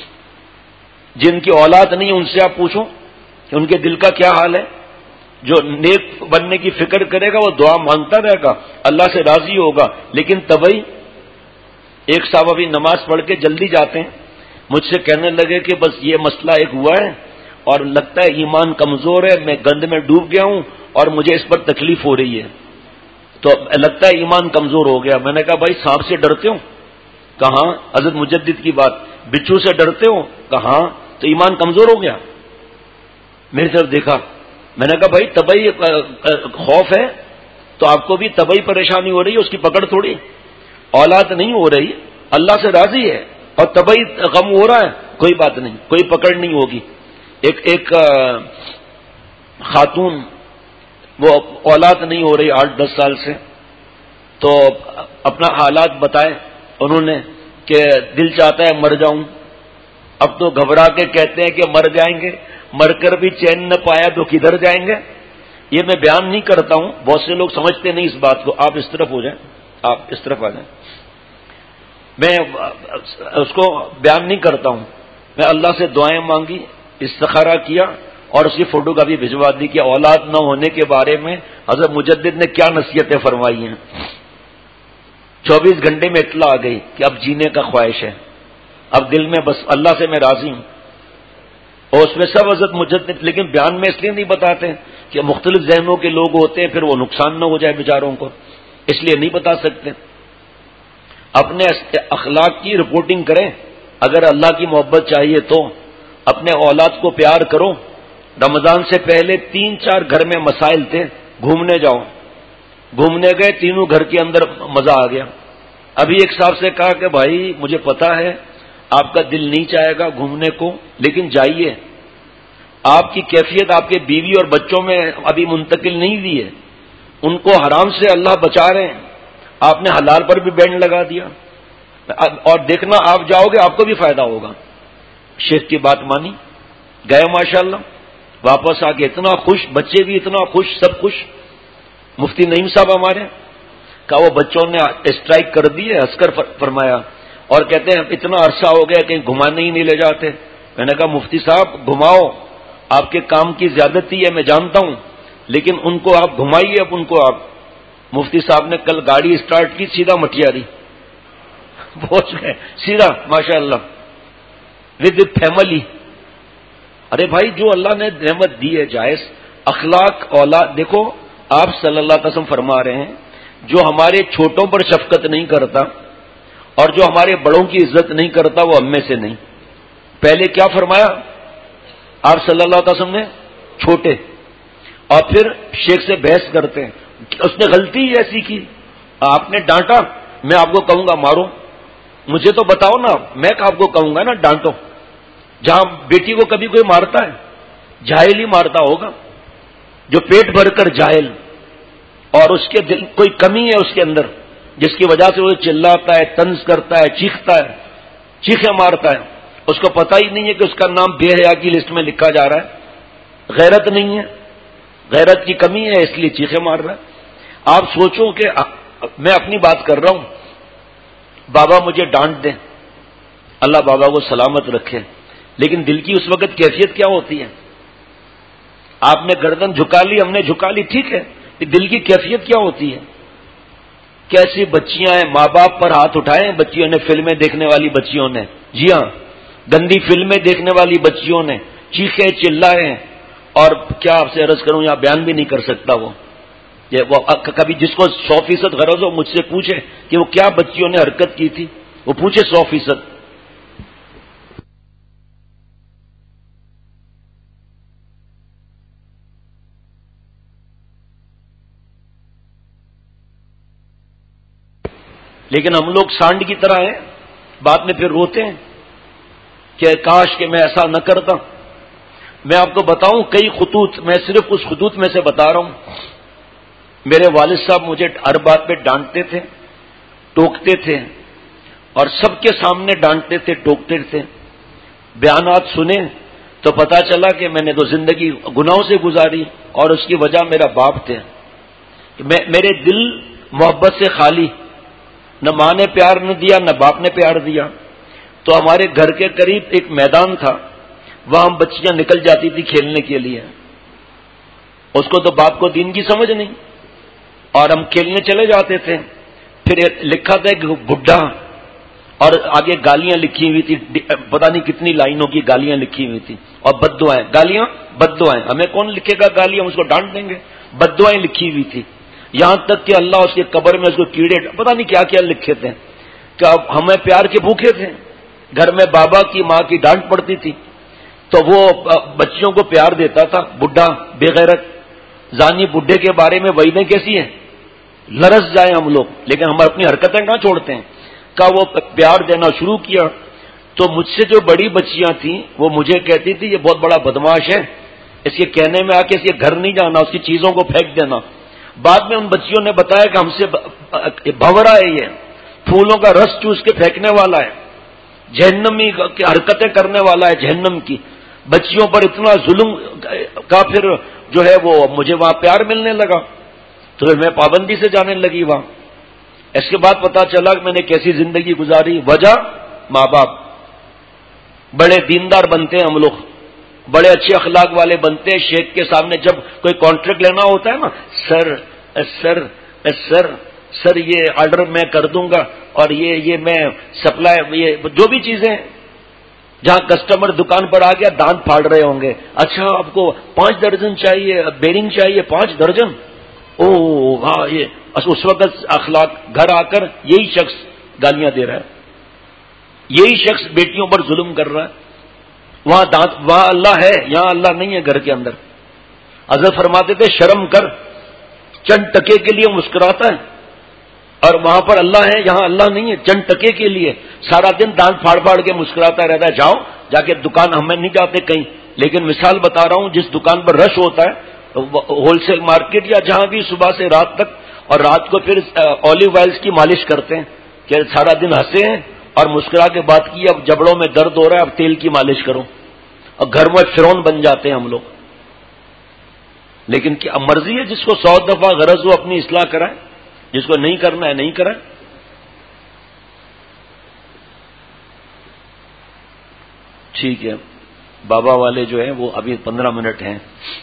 جن کی اولاد نہیں ہے ان سے آپ پوچھو کہ ان کے دل کا کیا حال ہے۔ جو نیک بننے کی فکر کرے گا وہ دعا مانگتا رہے گا، اللہ سے راضی ہوگا، لیکن طبعی ایک صاحب ابھی نماز پڑھ کے جلدی جاتے ہیں، مجھ سے کہنے لگے کہ بس یہ مسئلہ ایک ہوا ہے اور لگتا ہے ایمان کمزور ہے، میں گند میں ڈوب گیا ہوں اور مجھے اس پر تکلیف ہو رہی ہے، تو لگتا ہے ایمان کمزور ہو گیا۔ میں نے کہا بھائی سانپ سے ڈرتے ہو؟ کہاں؟ حضرت مجدد کی بات، بچھو سے ڈرتے ہو؟ کہاں؟ تو ایمان کمزور ہو گیا۔ میری طرف دیکھا، میں نے کہا بھائی طبعی خوف ہے تو آپ کو بھی طبعی پریشانی ہو رہی ہے، اس کی پکڑ تھوڑی، اولاد نہیں ہو رہی، اللہ سے راضی ہے اور طبعی غم ہو رہا ہے، کوئی بات نہیں، کوئی پکڑ نہیں ہوگی۔ ایک ایک خاتون وہ اولاد نہیں ہو رہی آٹھ دس سال سے، تو اپنا حالات بتائے انہوں نے کہ دل چاہتا ہے مر جاؤں، اب تو گھبرا کے کہتے ہیں کہ مر جائیں گے، مر کر بھی چین نہ پایا تو کدھر جائیں گے۔ یہ میں بیان نہیں کرتا ہوں، بہت سے لوگ سمجھتے نہیں اس بات کو، آپ اس طرف ہو جائیں، آپ اس طرف آ جائیں، میں اس کو بیان نہیں کرتا ہوں۔ میں اللہ سے دعائیں مانگی، استخارہ کیا اور اس کی فوٹو کاپی بھجوا دی کہ اولاد نہ ہونے کے بارے میں حضرت مجدد نے کیا نصیحتیں فرمائی ہیں۔ چوبیس گھنٹے میں اطلاع آ گئی کہ اب جینے کا خواہش ہے، اب دل میں بس اللہ سے میں راضی ہوں، اور اس میں سب حضرت مجدد، لیکن بیان میں اس لیے نہیں بتاتے کہ مختلف ذہنوں کے لوگ ہوتے ہیں، پھر وہ نقصان نہ ہو جائے بیچاروں کو، اس لیے نہیں بتا سکتے۔ اپنے اخلاق کی رپورٹنگ کریں، اگر اللہ کی محبت چاہیے تو اپنے اولاد کو پیار کرو۔ رمضان سے پہلے تین چار گھر میں مسائل تھے، گھومنے جاؤ، گھومنے گئے، تینوں گھر کے اندر مزہ آ گیا۔ ابھی ایک صاحب سے کہا کہ بھائی مجھے پتا ہے آپ کا دل نہیں چاہے گا گھومنے کو، لیکن جائیے، آپ کی کیفیت آپ کے بیوی اور بچوں میں ابھی منتقل نہیں ہوئی ہے، ان کو حرام سے اللہ بچا رہے ہیں، آپ نے حلال پر بھی بینڈ لگا دیا، اور دیکھنا آپ جاؤ گے آپ کو بھی فائدہ ہوگا۔ شیخ کی بات مانی، گئے ماشاءاللہ، واپس آ کے اتنا خوش، بچے بھی اتنا خوش، سب خوش۔ مفتی نعیم صاحب ہمارے کہا وہ بچوں نے اسٹرائک کر دی ہے، ہنس کر فرمایا، اور کہتے ہیں اتنا عرصہ ہو گیا کہیں گھمانے ہی نہیں لے جاتے۔ میں نے کہا مفتی صاحب گھماؤ، آپ کے کام کی زیادتی ہے میں جانتا ہوں، لیکن ان کو آپ گھمائیے، اب ان کو آپ۔ مفتی صاحب نے کل گاڑی اسٹارٹ کی، سیدھا مٹیاری پہنچ گئے، سیدھا ماشاءاللہ ود فیملی۔ ارے بھائی جو اللہ نے نعمت دی ہے جائز، اخلاق اولاد، دیکھو آپ صلی اللہ علیہ وسلم فرما رہے ہیں جو ہمارے چھوٹوں پر شفقت نہیں کرتا اور جو ہمارے بڑوں کی عزت نہیں کرتا وہ ہم میں سے نہیں۔ پہلے کیا فرمایا آپ صلی اللہ علیہ وسلم نے؟ چھوٹے، اور پھر شیخ سے بحث کرتے ہیں، اس نے غلطی ہی ایسی کی، آپ نے ڈانٹا، میں آپ کو کہوں گا مارو، مجھے تو بتاؤ نا، میں آپ کو کہوں گا نا ڈانٹو۔ جہاں بیٹی کو کبھی کوئی مارتا ہے، جاہل ہی مارتا ہوگا، جو پیٹ بھر کر جاہل اور اس کے دل کوئی کمی ہے اس کے اندر جس کی وجہ سے وہ چلاتا ہے، طنز کرتا ہے، چیختا ہے، چیخیں مارتا ہے، اس کو پتہ ہی نہیں ہے کہ اس کا نام بے حیا کی لسٹ میں لکھا جا رہا ہے، غیرت نہیں ہے، غیرت کی کمی ہے اس لیے چیخیں مار رہا ہے۔ آپ سوچو کہ میں اپنی بات کر رہا ہوں، بابا مجھے ڈانٹ دیں، اللہ بابا کو سلامت رکھے، لیکن دل کی اس وقت کیفیت کیا ہوتی ہے؟ آپ نے گردن جھکا لی، ہم نے جھکا لی، ٹھیک ہے، دل کی کیفیت کیا ہوتی ہے؟ کیسی بچیاں ہیں، ماں باپ پر ہاتھ اٹھائے بچیوں نے، فلمیں دیکھنے والی بچیوں نے، جی ہاں گندی فلمیں دیکھنے والی بچیوں نے چیخے چلائے، اور کیا آپ سے عرض کروں، یہاں بیان بھی نہیں کر سکتا وہ یہ وہ کبھی جس کو سو فیصد غرض ہو مجھ سے پوچھے کہ وہ کیا بچیوں نے حرکت کی تھی، وہ پوچھے سو فیصد. لیکن ہم لوگ سانڈ کی طرح ہیں، بعد میں پھر روتے ہیں کہ کاش کہ میں ایسا نہ کرتا. میں آپ کو بتاؤں کئی خطوط، میں صرف اس خطوط میں سے بتا رہا ہوں. میرے والد صاحب مجھے ہر بات پہ ڈانٹتے تھے، ٹوکتے تھے، اور سب کے سامنے ڈانٹتے تھے، ٹوکتے تھے. بیانات سنے تو پتا چلا کہ میں نے تو زندگی گناہوں سے گزاری، اور اس کی وجہ میرا باپ تھے. میرے دل محبت سے خالی، نہ ماں نے پیار نہ دیا نہ باپ نے پیار دیا. تو ہمارے گھر کے قریب ایک میدان تھا، وہاں بچیاں نکل جاتی تھی کھیلنے کے لیے. اس کو تو باپ کو دین کی سمجھ نہیں، اور ہم کھیلنے چلے جاتے تھے. پھر لکھا تھا ایک بڈھا، اور آگے گالیاں لکھی ہوئی تھی، پتہ نہیں کتنی لائنوں کی گالیاں لکھی ہوئی تھی، اور بد دعائیں، گالیاں بد دعائیں. ہمیں کون لکھے گا گالیاں، ہم اس کو ڈانٹ دیں گے. بد دعائیں لکھی ہوئی تھی، یہاں تک کہ اللہ اس کے قبر میں اس کو کیڑے، پتہ نہیں کیا کیا لکھے تھے. کہ ہمیں پیار کے بھوکے تھے، گھر میں بابا کی ماں کی ڈانٹ پڑتی تھی، تو وہ بچیوں کو پیار دیتا تھا. بڈھا بے غیرت زانی بڈھے کے بارے میں وعیدیں کیسی ہیں، لرز جائیں ہم لوگ، لیکن ہم اپنی حرکتیں کہاں چھوڑتے ہیں. کا وہ پیار دینا شروع کیا. تو مجھ سے جو بڑی بچیاں تھیں وہ مجھے کہتی تھی یہ بہت بڑا بدماش ہے، اس کے کہنے میں آ کے اس کے گھر نہیں جانا، اس کی چیزوں کو پھینک دینا. بعد میں ان بچیوں نے بتایا کہ ہم سے بھورا ہے، یہ پھولوں کا رس چوس کے پھینکنے والا ہے، جہنمی کی حرکتیں کرنے والا ہے، جہنم کی. بچیوں پر اتنا ظلم کا پھر جو ہے وہ مجھے وہاں پیار ملنے لگا، تو پھر میں پابندی سے جانے لگی وہاں. اس کے بعد پتا چلا کہ میں نے کیسی زندگی گزاری. وجہ ماں باپ. بڑے دیندار بنتے ہیں ہم لوگ، بڑے اچھے اخلاق والے بنتے ہیں. شیخ کے سامنے جب کوئی کانٹریکٹ لینا ہوتا ہے نا، سر سر سر سر یہ آرڈر میں کر دوں گا، اور یہ یہ میں سپلائی، یہ جو بھی چیزیں، جہاں کسٹمر دکان پر آ گیا دانت پھاڑ رہے ہوں گے، اچھا آپ کو پانچ درجن چاہیے، بیرنگ چاہیے پانچ درجن، او ہاں یہ اس وقت اخلاق. گھر آ کر یہی شخص گالیاں دے رہا ہے، یہی شخص بیٹیوں پر ظلم کر رہا ہے. وہاں دانت، وہاں اللہ ہے، یہاں اللہ نہیں ہے. گھر کے اندر حضرت فرماتے تھے شرم کر، چند ٹکے کے لیے مسکراتا ہے، اور وہاں پر اللہ ہے، یہاں اللہ نہیں ہے. چند ٹکے کے لیے سارا دن دانت پھاڑ پھاڑ کے مسکراتا رہتا ہے. جاؤ جا کے دکان، ہمیں نہیں جاتے کہیں، لیکن مثال بتا رہا ہوں، جس دکان پر رش ہوتا ہے، ہول سیل مارکیٹ یا جہاں بھی، صبح سے رات تک، اور رات کو پھر اولیو آئلس کی مالش کرتے ہیں کہ سارا دن ہنسے ہیں اور مسکرا کے بات کی، اب جبڑوں میں درد ہو رہا ہے، اب تیل کی مالش کرو، اور گھر میں فرعون بن جاتے ہیں ہم لوگ. لیکن کیا مرضی ہے، جس کو سو دفعہ غرض ہو اپنی اصلاح کرائے، جس کو نہیں کرنا ہے نہیں کرائے. ٹھیک ہے، بابا والے جو ہیں وہ ابھی پندرہ منٹ ہیں.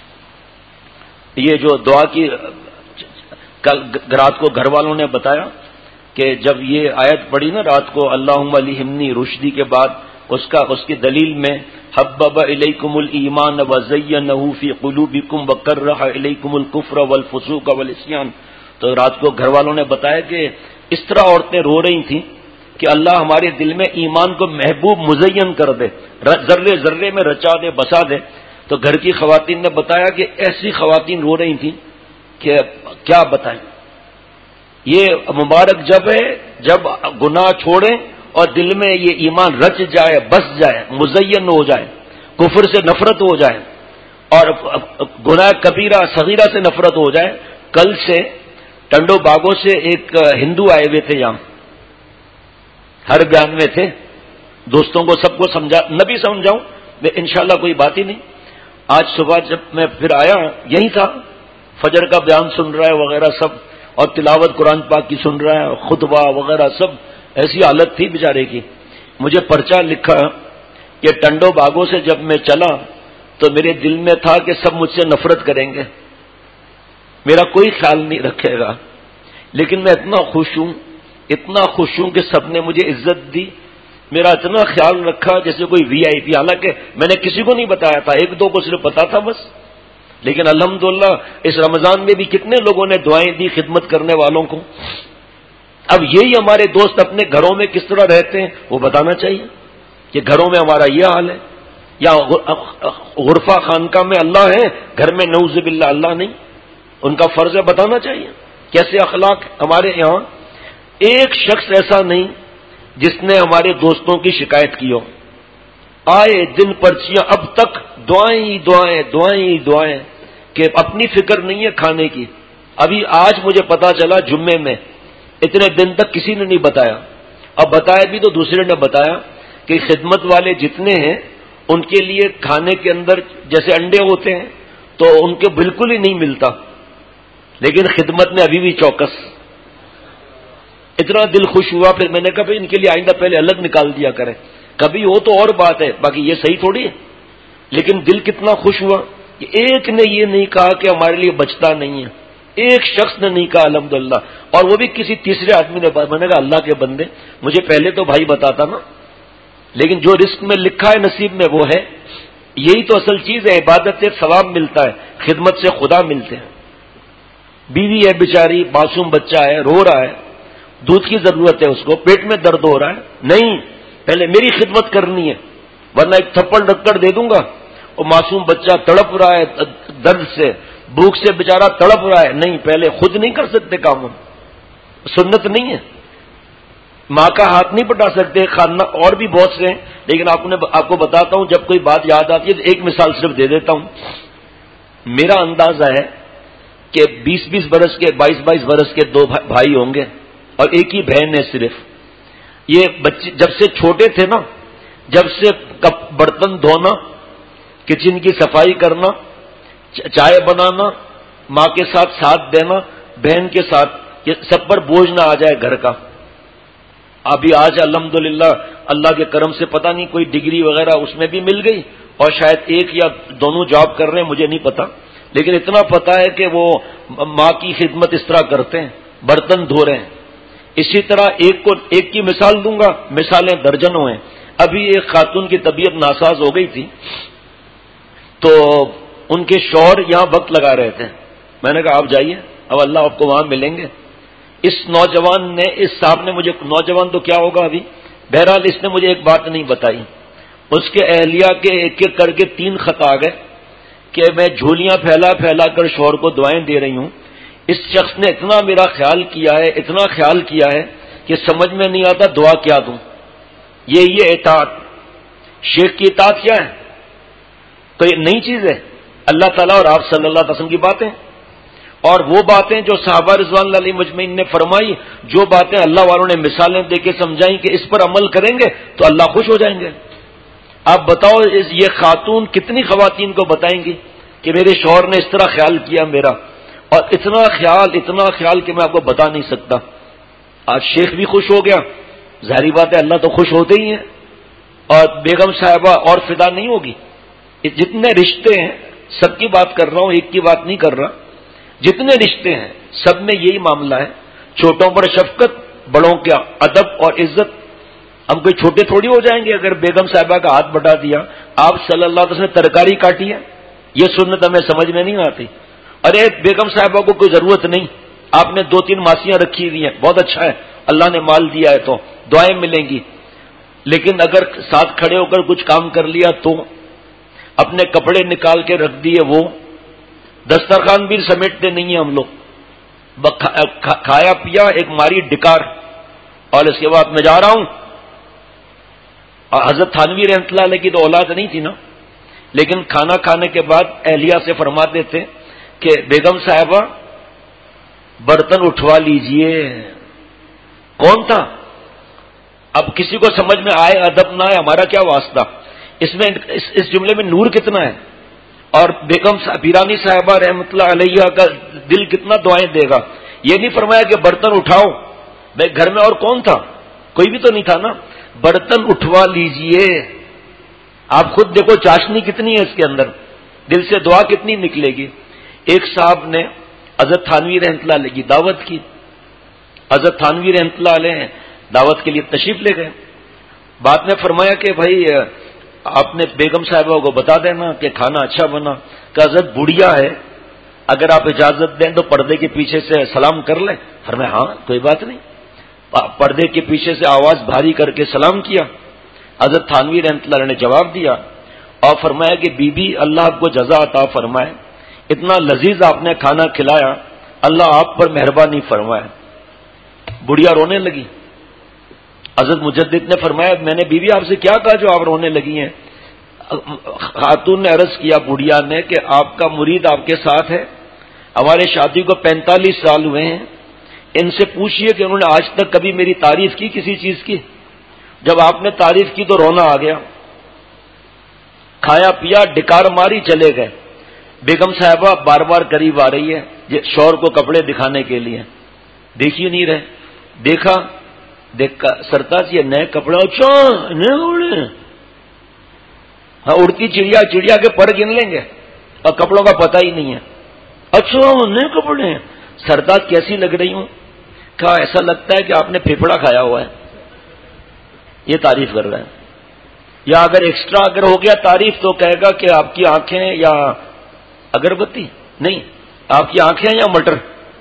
یہ جو دعا کی کل رات کو گھر والوں نے بتایا کہ جب یہ آیت پڑھی نا رات کو، اللہم الہمنی رشدی کے بعد، اس کا اس کی دلیل میں حبب الیکم الایمان وزینہ فی قلوبکم وکرہ الیکم الکفر والفسوق والعصیان. تو رات کو گھر والوں نے بتایا کہ اس طرح عورتیں رو رہی تھیں کہ اللہ ہمارے دل میں ایمان کو محبوب مزین کر دے، ذرے ذرے میں رچا دے، بسا دے. تو گھر کی خواتین نے بتایا کہ ایسی خواتین رو رہی تھیں کہ کیا بتائیں. یہ مبارک جب ہے جب گناہ چھوڑیں اور دل میں یہ ایمان رچ جائے، بس جائے، مزین ہو جائے، کفر سے نفرت ہو جائے، اور گناہ کبیرہ صغیرہ سے نفرت ہو جائے. کل سے ٹنڈو باغوں سے ایک ہندو آئے ہوئے تھے، یہاں ہر بیان میں تھے، دوستوں کو سب کو سمجھا، نبی سمجھاؤں میں انشاءاللہ کوئی بات ہی نہیں. آج صبح جب میں پھر آیا، یہی تھا، فجر کا بیان سن رہا ہے وغیرہ سب، اور تلاوت قرآن پاک کی سن رہا ہے، خطبہ وغیرہ سب. ایسی حالت تھی بیچارے کی. مجھے پرچہ لکھا کہ ٹنڈو باغوں سے جب میں چلا تو میرے دل میں تھا کہ سب مجھ سے نفرت کریں گے، میرا کوئی خیال نہیں رکھے گا، لیکن میں اتنا خوش ہوں اتنا خوش ہوں کہ سب نے مجھے عزت دی، میرا اتنا خیال رکھا جیسے کوئی وی آئی پی، حالانکہ میں نے کسی کو نہیں بتایا تھا، ایک دو کو صرف پتا تھا بس، لیکن الحمدللہ اس رمضان میں بھی کتنے لوگوں نے دعائیں دی خدمت کرنے والوں کو۔ اب یہی ہمارے دوست اپنے گھروں میں کس طرح رہتے ہیں وہ بتانا چاہیے کہ گھروں میں ہمارا یہ حال ہے، یا غرفہ خانقاہ میں اللہ ہے، گھر میں نعوذ باللہ اللہ نہیں، ان کا فرض ہے بتانا چاہیے کیسے اخلاق ہمارے یہاں۔ ایک شخص ایسا نہیں جس نے ہمارے دوستوں کی شکایت کی ہو، آئے دن پرچیاں، اب تک دعائیں ہی دعائیں دعائیں ہی دعائیں کہ اپنی فکر نہیں ہے کھانے کی۔ ابھی آج مجھے پتا چلا جمعے میں، اتنے دن تک کسی نے نہیں بتایا، اب بتایا بھی تو دوسرے نے بتایا کہ خدمت والے جتنے ہیں ان کے لیے کھانے کے اندر جیسے انڈے ہوتے ہیں تو ان کے بالکل ہی نہیں ملتا، لیکن خدمت میں ابھی بھی چوکس۔ اتنا دل خوش ہوا، پھر میں نے کہا بھائی ان کے لیے آئندہ پہلے الگ نکال دیا کریں، کبھی ہو تو اور بات ہے، باقی یہ صحیح تھوڑی ہے۔ لیکن دل کتنا خوش ہوا کہ ایک نے یہ نہیں کہا کہ ہمارے لیے بچتا نہیں ہے، ایک شخص نے نہیں کہا الحمدللہ، اور وہ بھی کسی تیسرے آدمی نے۔ میں نے کہا اللہ کے بندے، مجھے پہلے تو بھائی بتاتا نا، لیکن جو رزق میں لکھا ہے نصیب میں وہ ہے، یہی تو اصل چیز ہے، عبادت سے ثواب ملتا ہے، خدمت سے خدا ملتے ہیں۔ بیوی ہے بیچاری، معصوم بچہ ہے، رو رہا ہے، دودھ کی ضرورت ہے اس کو، پیٹ میں درد ہو رہا ہے، نہیں پہلے میری خدمت کرنی ہے ورنہ ایک تھپڑ رکھ کر دے دوں گا۔ وہ معصوم بچہ تڑپ رہا ہے درد سے، بھوک سے بیچارہ تڑپ رہا ہے، نہیں پہلے خود نہیں کر سکتے کام، ہم سنت نہیں ہے، ماں کا ہاتھ نہیں پٹا سکتے، خانہ اور بھی بہت سے ہیں، لیکن آپ نے آپ کو بتاتا ہوں جب کوئی بات یاد آتی ہے تو ایک مثال صرف دے دیتا ہوں۔ میرا اندازہ ہے کہ بیس بیس برس کے بائیس بائیس برس کے دو بھائی ہوں گے اور ایک ہی بہن ہے صرف۔ یہ بچے جب سے چھوٹے تھے نا، جب سے کپ برتن دھونا، کچن کی صفائی کرنا، چائے بنانا، ماں کے ساتھ ساتھ دینا، بہن کے ساتھ، یہ سب پر بوجھ نہ آ جائے گھر کا۔ ابھی آج الحمدللہ اللہ کے کرم سے پتہ نہیں کوئی ڈگری وغیرہ اس میں بھی مل گئی، اور شاید ایک یا دونوں جاب کر رہے ہیں، مجھے نہیں پتا، لیکن اتنا پتا ہے کہ وہ ماں کی خدمت اس طرح کرتے ہیں، برتن دھو رہے ہیں۔ اسی طرح ایک کو ایک کی مثال دوں گا، مثالیں درجنوں ہیں۔ ابھی ایک خاتون کی طبیعت ناساز ہو گئی تھی تو ان کے شوہر یہاں وقت لگا رہے تھے، میں نے کہا آپ جائیے، اب اللہ آپ کو وہاں ملیں گے۔ اس نوجوان نے اس صاحب نے مجھے، نوجوان تو کیا ہوگا ابھی، بہرحال اس نے مجھے ایک بات نہیں بتائی، اس کے اہلیہ کے ایک ایک کر کے تین خط آ گئے کہ میں جھولیاں پھیلا پھیلا کر شوہر کو دعائیں دے رہی ہوں، اس شخص نے اتنا میرا خیال کیا ہے اتنا خیال کیا ہے کہ سمجھ میں نہیں آتا دعا کیا دوں۔ یہ یہ اطاعت، شیخ کی اطاعت کیا ہے؟ کوئی نئی چیز ہے؟ اللہ تعالیٰ اور آپ صلی اللہ علیہ وسلم کی باتیں، اور وہ باتیں جو صحابہ رضوان اللہ علیہ مجمعین نے فرمائی، جو باتیں اللہ والوں نے مثالیں دے کے سمجھائیں کہ اس پر عمل کریں گے تو اللہ خوش ہو جائیں گے۔ آپ بتاؤ یہ خاتون کتنی خواتین کو بتائیں گی کہ میرے شوہر نے اس طرح خیال کیا میرا، اور اتنا خیال اتنا خیال کہ میں آپ کو بتا نہیں سکتا۔ آج شیخ بھی خوش ہو گیا، ظاہری بات ہے اللہ تو خوش ہوتے ہی ہیں، اور بیگم صاحبہ اور فدا نہیں ہوگی۔ جتنے رشتے ہیں سب کی بات کر رہا ہوں، ایک کی بات نہیں کر رہا، جتنے رشتے ہیں سب میں یہی معاملہ ہے، چھوٹوں پر شفقت، بڑوں کا ادب اور عزت۔ ہم کوئی چھوٹے تھوڑی ہو جائیں گے اگر بیگم صاحبہ کا ہاتھ بٹا دیا، آپ صلی اللہ علیہ وسلم نے ترکاری کاٹی ہے، یہ سنت ہمیں سمجھ میں نہیں آتی۔ ارے بیگم صاحبہ کو کوئی ضرورت نہیں، آپ نے دو تین ماسیاں رکھی ہوئی ہیں، بہت اچھا ہے، اللہ نے مال دیا ہے تو دعائیں ملیں گی، لیکن اگر ساتھ کھڑے ہو کر کچھ کام کر لیا تو اپنے کپڑے نکال کے رکھ دیے، وہ دسترخوان بھی سمیٹتے نہیں ہیں ہم لوگ، کھایا پیا ایک ماری ڈکار، اور اس کے بعد میں جا رہا ہوں۔ حضرت تھانوی رحمۃ اللہ علیہ کی تو اولاد نہیں تھی نا، لیکن کھانا کھانے کے بعد اہلیہ سے فرماتے تھے کہ بیگم صاحبہ برتن اٹھوا لیجئے۔ کون تھا؟ اب کسی کو سمجھ میں آئے ادب نہ آئے ہمارا کیا واسطہ، اس میں اس, اس جملے میں نور کتنا ہے، اور بیگم پیرانی صاحبہ رحمۃ اللہ علیہ کا دل کتنا دعائیں دے گا۔ یہ نہیں فرمایا کہ برتن اٹھاؤ، بھائی گھر میں اور کون تھا، کوئی بھی تو نہیں تھا نا، برتن اٹھوا لیجئے۔ آپ خود دیکھو چاشنی کتنی ہے اس کے اندر، دل سے دعا کتنی نکلے گی. ایک صاحب نے حضرت تھانوی رحمۃ اللہ علیہ کی دعوت کی. حضرت تھانوی رحمۃ اللہ علیہ دعوت کے لیے تشریف لے گئے. بعد میں فرمایا کہ بھائی آپ نے بیگم صاحبہ کو بتا دینا کہ کھانا اچھا بنا. کہ حضرت بڑھیا ہے، اگر آپ اجازت دیں تو پردے کے پیچھے سے سلام کر لیں. فرمایا ہاں کوئی بات نہیں. پردے کے پیچھے سے آواز بھاری کر کے سلام کیا. حضرت تھانوی رحمۃ اللہ علیہ نے جواب دیا اور فرمایا کہ بی بی اللہ آپ کو جزا عطا فرمائے، اتنا لذیذ آپ نے کھانا کھلایا، اللہ آپ پر مہربانی فرمائے. بڑھیا رونے لگی. حضرت مجدد نے فرمایا میں نے بیوی آپ سے کیا کہا جو آپ رونے لگی ہیں؟ خاتون نے عرض کیا بڑھیا نے کہ آپ کا مرید آپ کے ساتھ ہے، ہمارے شادی کو پینتالیس سال ہوئے ہیں، ان سے پوچھئے کہ انہوں نے آج تک کبھی میری تعریف کی کسی چیز کی؟ جب آپ نے تعریف کی تو رونا آ گیا. کھایا پیا ڈکار ماری چلے گئے. بیگم صاحبہ بار بار قریب آ رہی ہے شوہر کو کپڑے دکھانے کے لیے، دیکھ ہی نہیں رہے. دیکھا دیکھ سرتاج یہ نئے کپڑے، اچھا نئے کپڑے، ہاں اڑتی چڑیا چڑیا کے پر گن لیں گے اور کپڑوں کا پتہ ہی نہیں ہے. اچھا نئے کپڑے ہیں. سرتاج کیسی لگ رہی ہوں؟ کہا ایسا لگتا ہے کہ آپ نے پھیپھڑا کھایا ہوا ہے. یہ تعریف کر رہا ہے. یا اگر ایکسٹرا اگر ہو گیا تعریف تو کہے گا کہ آپ کی آنکھیں یا اگربتی نہیں، آپ کی آنکھیں یا مٹر،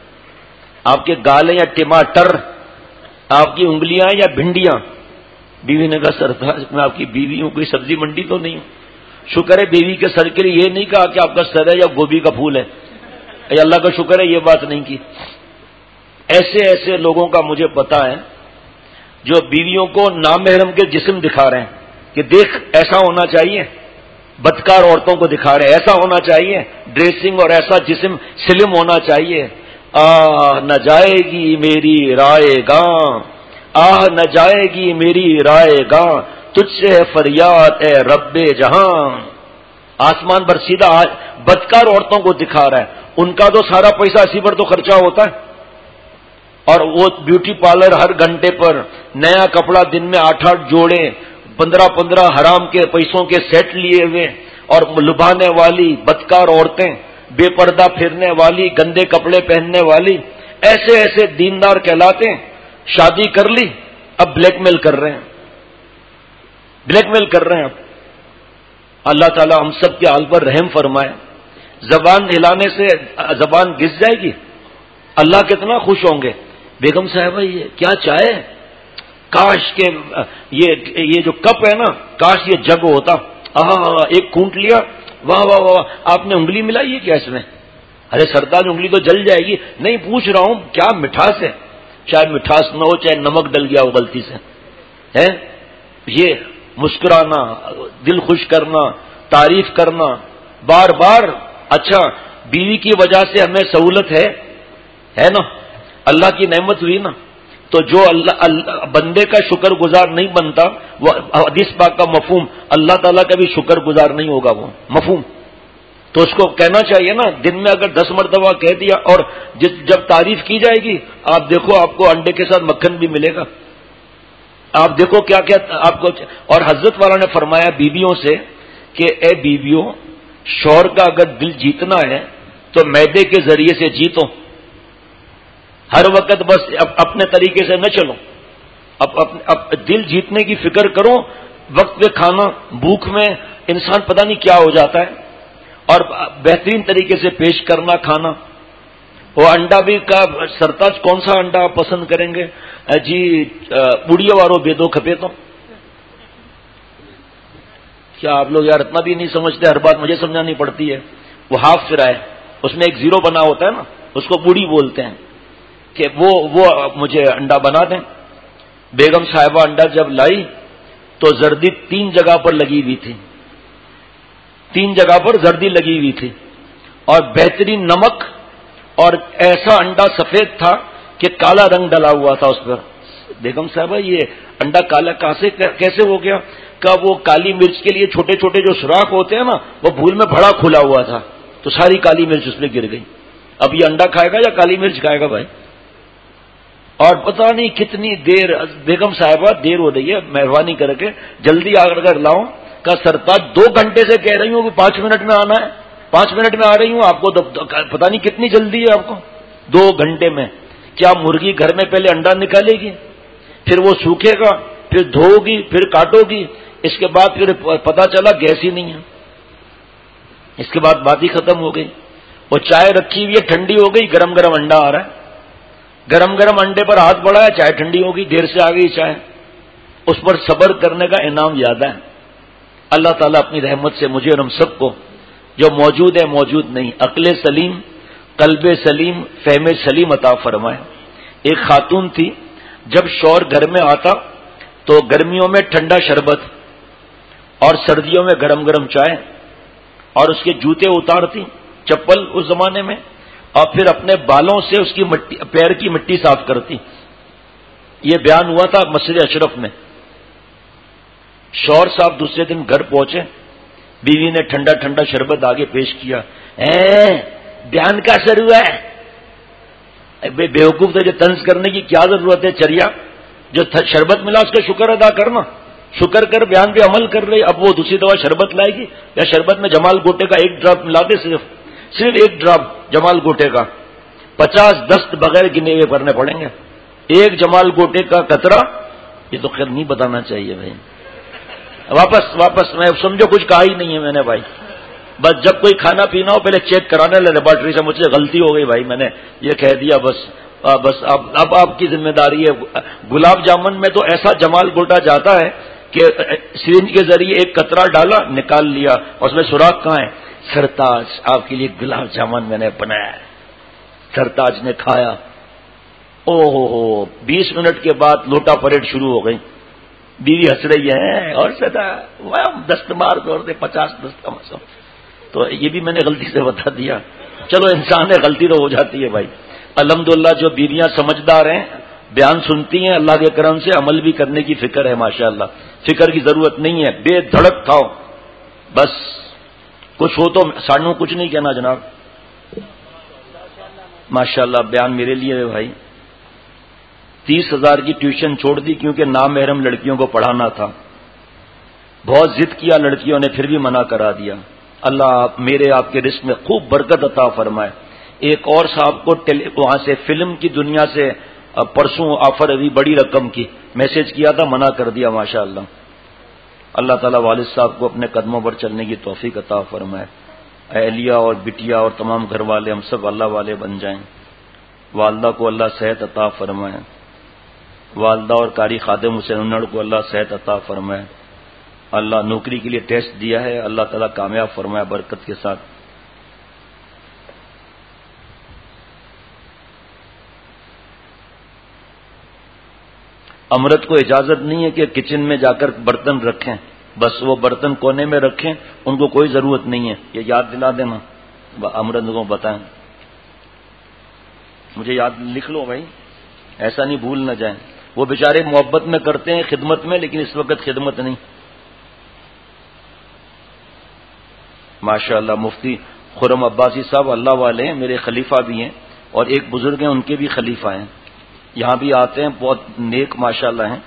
آپ کے گال یا ٹماٹر، آپ کی انگلیاں یا بھنڈیاں. بیوی نے کہا سرتاج میں آپ کی بیوی ہوں، کوئی سبزی منڈی تو نہیں ہوں. شکر ہے بیوی کے سر کے لیے یہ نہیں کہا کہ آپ کا سر ہے یا گوبھی کا پھول ہے. اے اللہ کا شکر ہے یہ بات نہیں کی. ایسے ایسے لوگوں کا مجھے پتا ہے جو بیویوں کو نامحرم کے جسم دکھا رہے ہیں کہ دیکھ ایسا ہونا چاہیے. بدکار عورتوں کو دکھا رہے ہیں ایسا ہونا چاہیے، ڈریسنگ اور ایسا جسم سلم ہونا چاہیے. آہ نہ جائے گی میری رائے گاں، آہ نہ جائے گی میری رائے گاں، تجھ سے ہے فریاد اے رب جہاں. آسمان پر سیدھا بدکار عورتوں کو دکھا رہا ہے. ان کا تو سارا پیسہ اسی پر تو خرچہ ہوتا ہے، اور وہ بیوٹی پارلر ہر گھنٹے پر، نیا کپڑا دن میں آٹھ آٹھ جوڑے، پندرہ پندرہ حرام کے پیسوں کے سیٹ لیے ہوئے، اور لبھانے والی بدکار عورتیں، بے پردہ پھرنے والی، گندے کپڑے پہننے والی. ایسے ایسے دیندار کہلاتے ہیں. شادی کر لی اب بلیک میل کر رہے ہیں، بلیک میل کر رہے ہیں. اب اللہ تعالی ہم سب کے حال پر رحم فرمائے. زبان ہلانے سے زبان گس جائے گی، اللہ کتنا خوش ہوں گے. بیگم صاحبہ یہ کیا چائے، کاش کے یہ یہ جو کپ ہے نا کاش یہ جگ ہوتا. ہاں ایک کونٹ لیا، واہ واہ واہ آپ نے انگلی ملائی ہے کیا اس میں؟ ارے سرتاج انگلی تو جل جائے گی. نہیں پوچھ رہا ہوں کیا مٹھاس ہے، چاہے مٹھاس نہ ہو چاہے نمک ڈل گیا ہو غلطی سے ہے. یہ مسکرانا، دل خوش کرنا، تعریف کرنا بار بار. اچھا بیوی کی وجہ سے ہمیں سہولت ہے ہے نا، اللہ کی نعمت ہوئی نا. تو جو اللہ, اللہ بندے کا شکر گزار نہیں بنتا، وہ حدیث پاک کا مفہوم اللہ تعالیٰ کا بھی شکر گزار نہیں ہوگا وہ مفہوم. تو اس کو کہنا چاہیے نا، دن میں اگر دس مرتبہ کہہ دیا، اور جب تعریف کی جائے گی آپ دیکھو آپ کو انڈے کے ساتھ مکھن بھی ملے گا. آپ دیکھو کیا کیا آپ کو. اور حضرت والا نے فرمایا بیویوں سے کہ اے بیویوں، شوہر کا اگر دل جیتنا ہے تو میدے کے ذریعے سے جیتو. ہر وقت بس اپنے طریقے سے نہ چلو، اب اب دل جیتنے کی فکر کرو. وقت پہ کھانا، بھوک میں انسان پتہ نہیں کیا ہو جاتا ہے، اور بہترین طریقے سے پیش کرنا کھانا. وہ انڈا بھی کا سرتاج کون سا انڈا آپ پسند کریں گے جی؟ بڑھیا وارو بے دو کھپے تو کیا آپ لوگ یار اتنا بھی نہیں سمجھتے، ہر بات مجھے سمجھانی پڑتی ہے. وہ ہاف فرائے، اس میں ایک زیرو بنا ہوتا ہے نا، اس کو بوڑھی بولتے ہیں، کہ وہ وہ مجھے انڈا بنا دیں. بیگم صاحبہ انڈا جب لائی تو زردی تین جگہ پر لگی ہوئی تھی، تین جگہ پر زردی لگی ہوئی تھی، اور بہترین نمک، اور ایسا انڈا سفید تھا کہ کالا رنگ ڈلا ہوا تھا اس پر. بیگم صاحبہ یہ انڈا کالا کیسے کیسے ہو گیا؟ کہ وہ کالی مرچ کے لیے چھوٹے چھوٹے جو سوراخ ہوتے ہیں نا، وہ بھول میں بڑا کھلا ہوا تھا تو ساری کالی مرچ اس میں گر گئی. اب یہ انڈا کھائے گا یا کالی مرچ کھائے گا بھائی؟ اور پتہ نہیں کتنی دیر. بیگم صاحبہ دیر ہو رہی ہے، مہربانی کر کے جلدی آ کر لاؤ. کا سرتاج دو گھنٹے سے کہہ رہی ہوں کہ پانچ منٹ میں آنا ہے، پانچ منٹ میں آ رہی ہوں، آپ کو پتہ نہیں کتنی جلدی ہے آپ کو، دو گھنٹے میں۔ کیا مرغی گھر میں پہلے انڈا نکالے گی، پھر وہ سوکھے گا، پھر دھو گی، پھر کاٹو گی، اس کے بعد پھر پتا چلا گیس ہی نہیں ہے، اس کے بعد بات ہی ختم ہو گئی۔ وہ چائے رکھی ہوئی ہے، ٹھنڈی ہو گئی، گرم گرم انڈا آ رہا ہے، گرم گرم انڈے پر ہاتھ بڑھایا، چائے ٹھنڈی ہو گئی، دیر سے آ گئی چائے۔ اس پر صبر کرنے کا انعام یاد ہے۔ اللہ تعالیٰ اپنی رحمت سے مجھے اور ہم سب کو جو موجود ہے موجود نہیں، عقل سلیم، قلب سلیم، فہم سلیم عطا فرمائے۔ ایک خاتون تھی، جب شوہر گھر میں آتا تو گرمیوں میں ٹھنڈا شربت اور سردیوں میں گرم گرم چائے، اور اس کے جوتے اتارتی، چپل اس زمانے میں، اور پھر اپنے بالوں سے اس کی مٹی، پیر کی مٹی صاف کرتی۔ یہ بیان ہوا تھا مسجد اشرف میں۔ شوہر صاحب دوسرے دن گھر پہنچے، بیوی نے ٹھنڈا ٹھنڈا شربت آگے پیش کیا۔ اے بیان کا اثر ہوا ہے، بے بیوقوف تھے، جو طنز کرنے کی کیا ضرورت ہے، چریا جو شربت ملا اس کا شکر ادا کرنا، شکر کر، بیان پہ عمل کر رہی۔ اب وہ دوسری دفعہ شربت لائے گی، یا شربت میں جمال گوٹے کا ایک ڈراپ ملا دے، صرف صرف ایک ڈراپ جمال گوٹے کا، پچاس دست بغیر گنے ہوئے کرنے پڑیں گے۔ ایک جمال گوٹے کا قطرہ، یہ تو خیر نہیں بتانا چاہیے بھائی، واپس واپس میں سمجھو کچھ کہا ہی نہیں ہے میں نے بھائی۔ بس جب کوئی کھانا پینا ہو پہلے چیک کرانے لے، لیبارٹری سے مجھ سے غلطی ہو گئی بھائی، میں نے یہ کہہ دیا، بس بس اب اب آپ کی ذمہ داری ہے۔ گلاب جامن میں تو ایسا جمال گوٹا جاتا ہے کہ سرنج کے ذریعے ایک قطرہ ڈالا، نکال لیا، اور اس میں سوراخ کہاں ہے؟ سرتاج آپ کے لیے گلاب جامن میں نے بنایا ہے۔ سرتاج نے کھایا، او ہو ہو، بیس منٹ کے بعد لوٹا پریڈ شروع ہو گئی۔ بیوی ہنس رہی ہے، اور سدا دست مار دور دے، پچاس دست کم از کم۔ تو یہ بھی میں نے غلطی سے بتا دیا، چلو انسان ہے، غلطی تو ہو جاتی ہے بھائی۔ الحمدللہ جو بیویاں سمجھدار ہیں، بیان سنتی ہیں، اللہ کے کرم سے عمل بھی کرنے کی فکر ہے، ماشاءاللہ۔ فکر کی ضرورت نہیں ہے، بے دھڑک کھاؤ، بس کچھ ہو تو سانو کچھ نہیں کہنا جناب۔ ماشاءاللہ بیان میرے لیے ہے بھائی۔ تیس ہزار کی ٹیوشن چھوڑ دی کیونکہ نامحرم لڑکیوں کو پڑھانا تھا، بہت ضد کیا لڑکیوں نے، پھر بھی منع کرا دیا۔ اللہ آپ میرے آپ کے رزق میں خوب برکت عطا فرمائے۔ ایک اور صاحب کو وہاں سے فلم کی دنیا سے پرسوں آفر ابھی بڑی رقم کی میسج کیا تھا، منع کر دیا ماشاءاللہ۔ اللہ تعالیٰ والد صاحب کو اپنے قدموں پر چلنے کی توفیق عطا فرمائے۔ اہلیہ اور بٹیا اور تمام گھر والے ہم سب اللہ والے بن جائیں۔ والدہ کو اللہ صحت عطا فرمائے، والدہ اور قاری خادم حسین انڑ کو اللہ صحت عطا فرمائے۔ اللہ نوکری کے لیے ٹیسٹ دیا ہے، اللہ تعالیٰ کامیاب فرمائے برکت کے ساتھ۔ امرت کو اجازت نہیں ہے کہ کچن میں جا کر برتن رکھیں، بس وہ برتن کونے میں رکھیں، ان کو کوئی ضرورت نہیں ہے، یہ یاد دلا دینا، امرت کو بتائیں، مجھے یاد لکھ لو بھائی، ایسا نہیں بھول نہ جائیں۔ وہ بیچارے محبت میں کرتے ہیں، خدمت میں، لیکن اس وقت خدمت نہیں۔ ماشاءاللہ مفتی خرم عباسی صاحب اللہ والے ہیں، میرے خلیفہ بھی ہیں، اور ایک بزرگ ہیں ان کے بھی خلیفہ ہیں، یہاں بھی آتے ہیں، بہت نیک ماشاءاللہ ہیں۔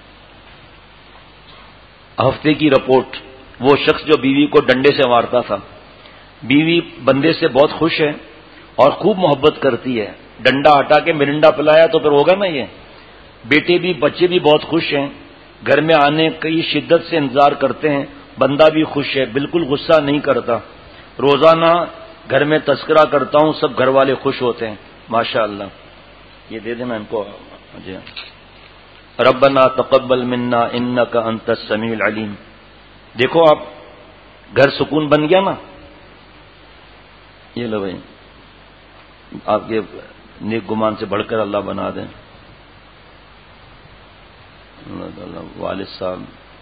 ہفتے کی رپورٹ، وہ شخص جو بیوی کو ڈنڈے سے مارتا تھا، بیوی بندے سے بہت خوش ہے اور خوب محبت کرتی ہے، ڈنڈا ہٹا کے مرنڈا پلایا تو پھر ہوگا نا یہ۔ بیٹے بھی بچے بھی بہت خوش ہیں، گھر میں آنے کی شدت سے انتظار کرتے ہیں، بندہ بھی خوش ہے، بالکل غصہ نہیں کرتا، روزانہ گھر میں تذکرہ کرتا ہوں، سب گھر والے خوش ہوتے ہیں ماشاءاللہ۔ یہ دے دینا ان کو جی۔ ربنا تقبل منا انک انت السمیع العلیم۔ دیکھو آپ گھر سکون بن گیا نا، یہ لو بھائی، آپ کے نیک گمان سے بڑھ کر اللہ بنا دیں۔ والد صاحب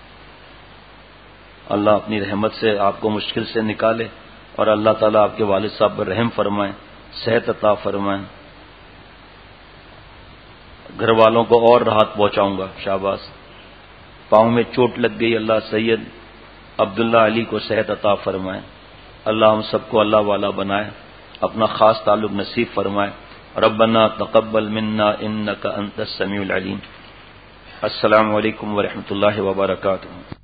اللہ اپنی رحمت سے آپ کو مشکل سے نکالے، اور اللہ تعالیٰ آپ کے والد صاحب پر رحم فرمائیں، صحت عطا فرمائیں۔ گھر والوں کو اور راحت پہنچاؤں گا، شاباش۔ پاؤں میں چوٹ لگ گئی، اللہ سید عبداللہ علی کو صحت عطا فرمائے، اللہ ہم سب کو اللہ والا بنائے، اپنا خاص تعلق نصیب فرمائے۔ ربنا تقبل منا انک انت السمیع العلیم۔ السلام علیکم ورحمۃ اللہ وبرکاتہ۔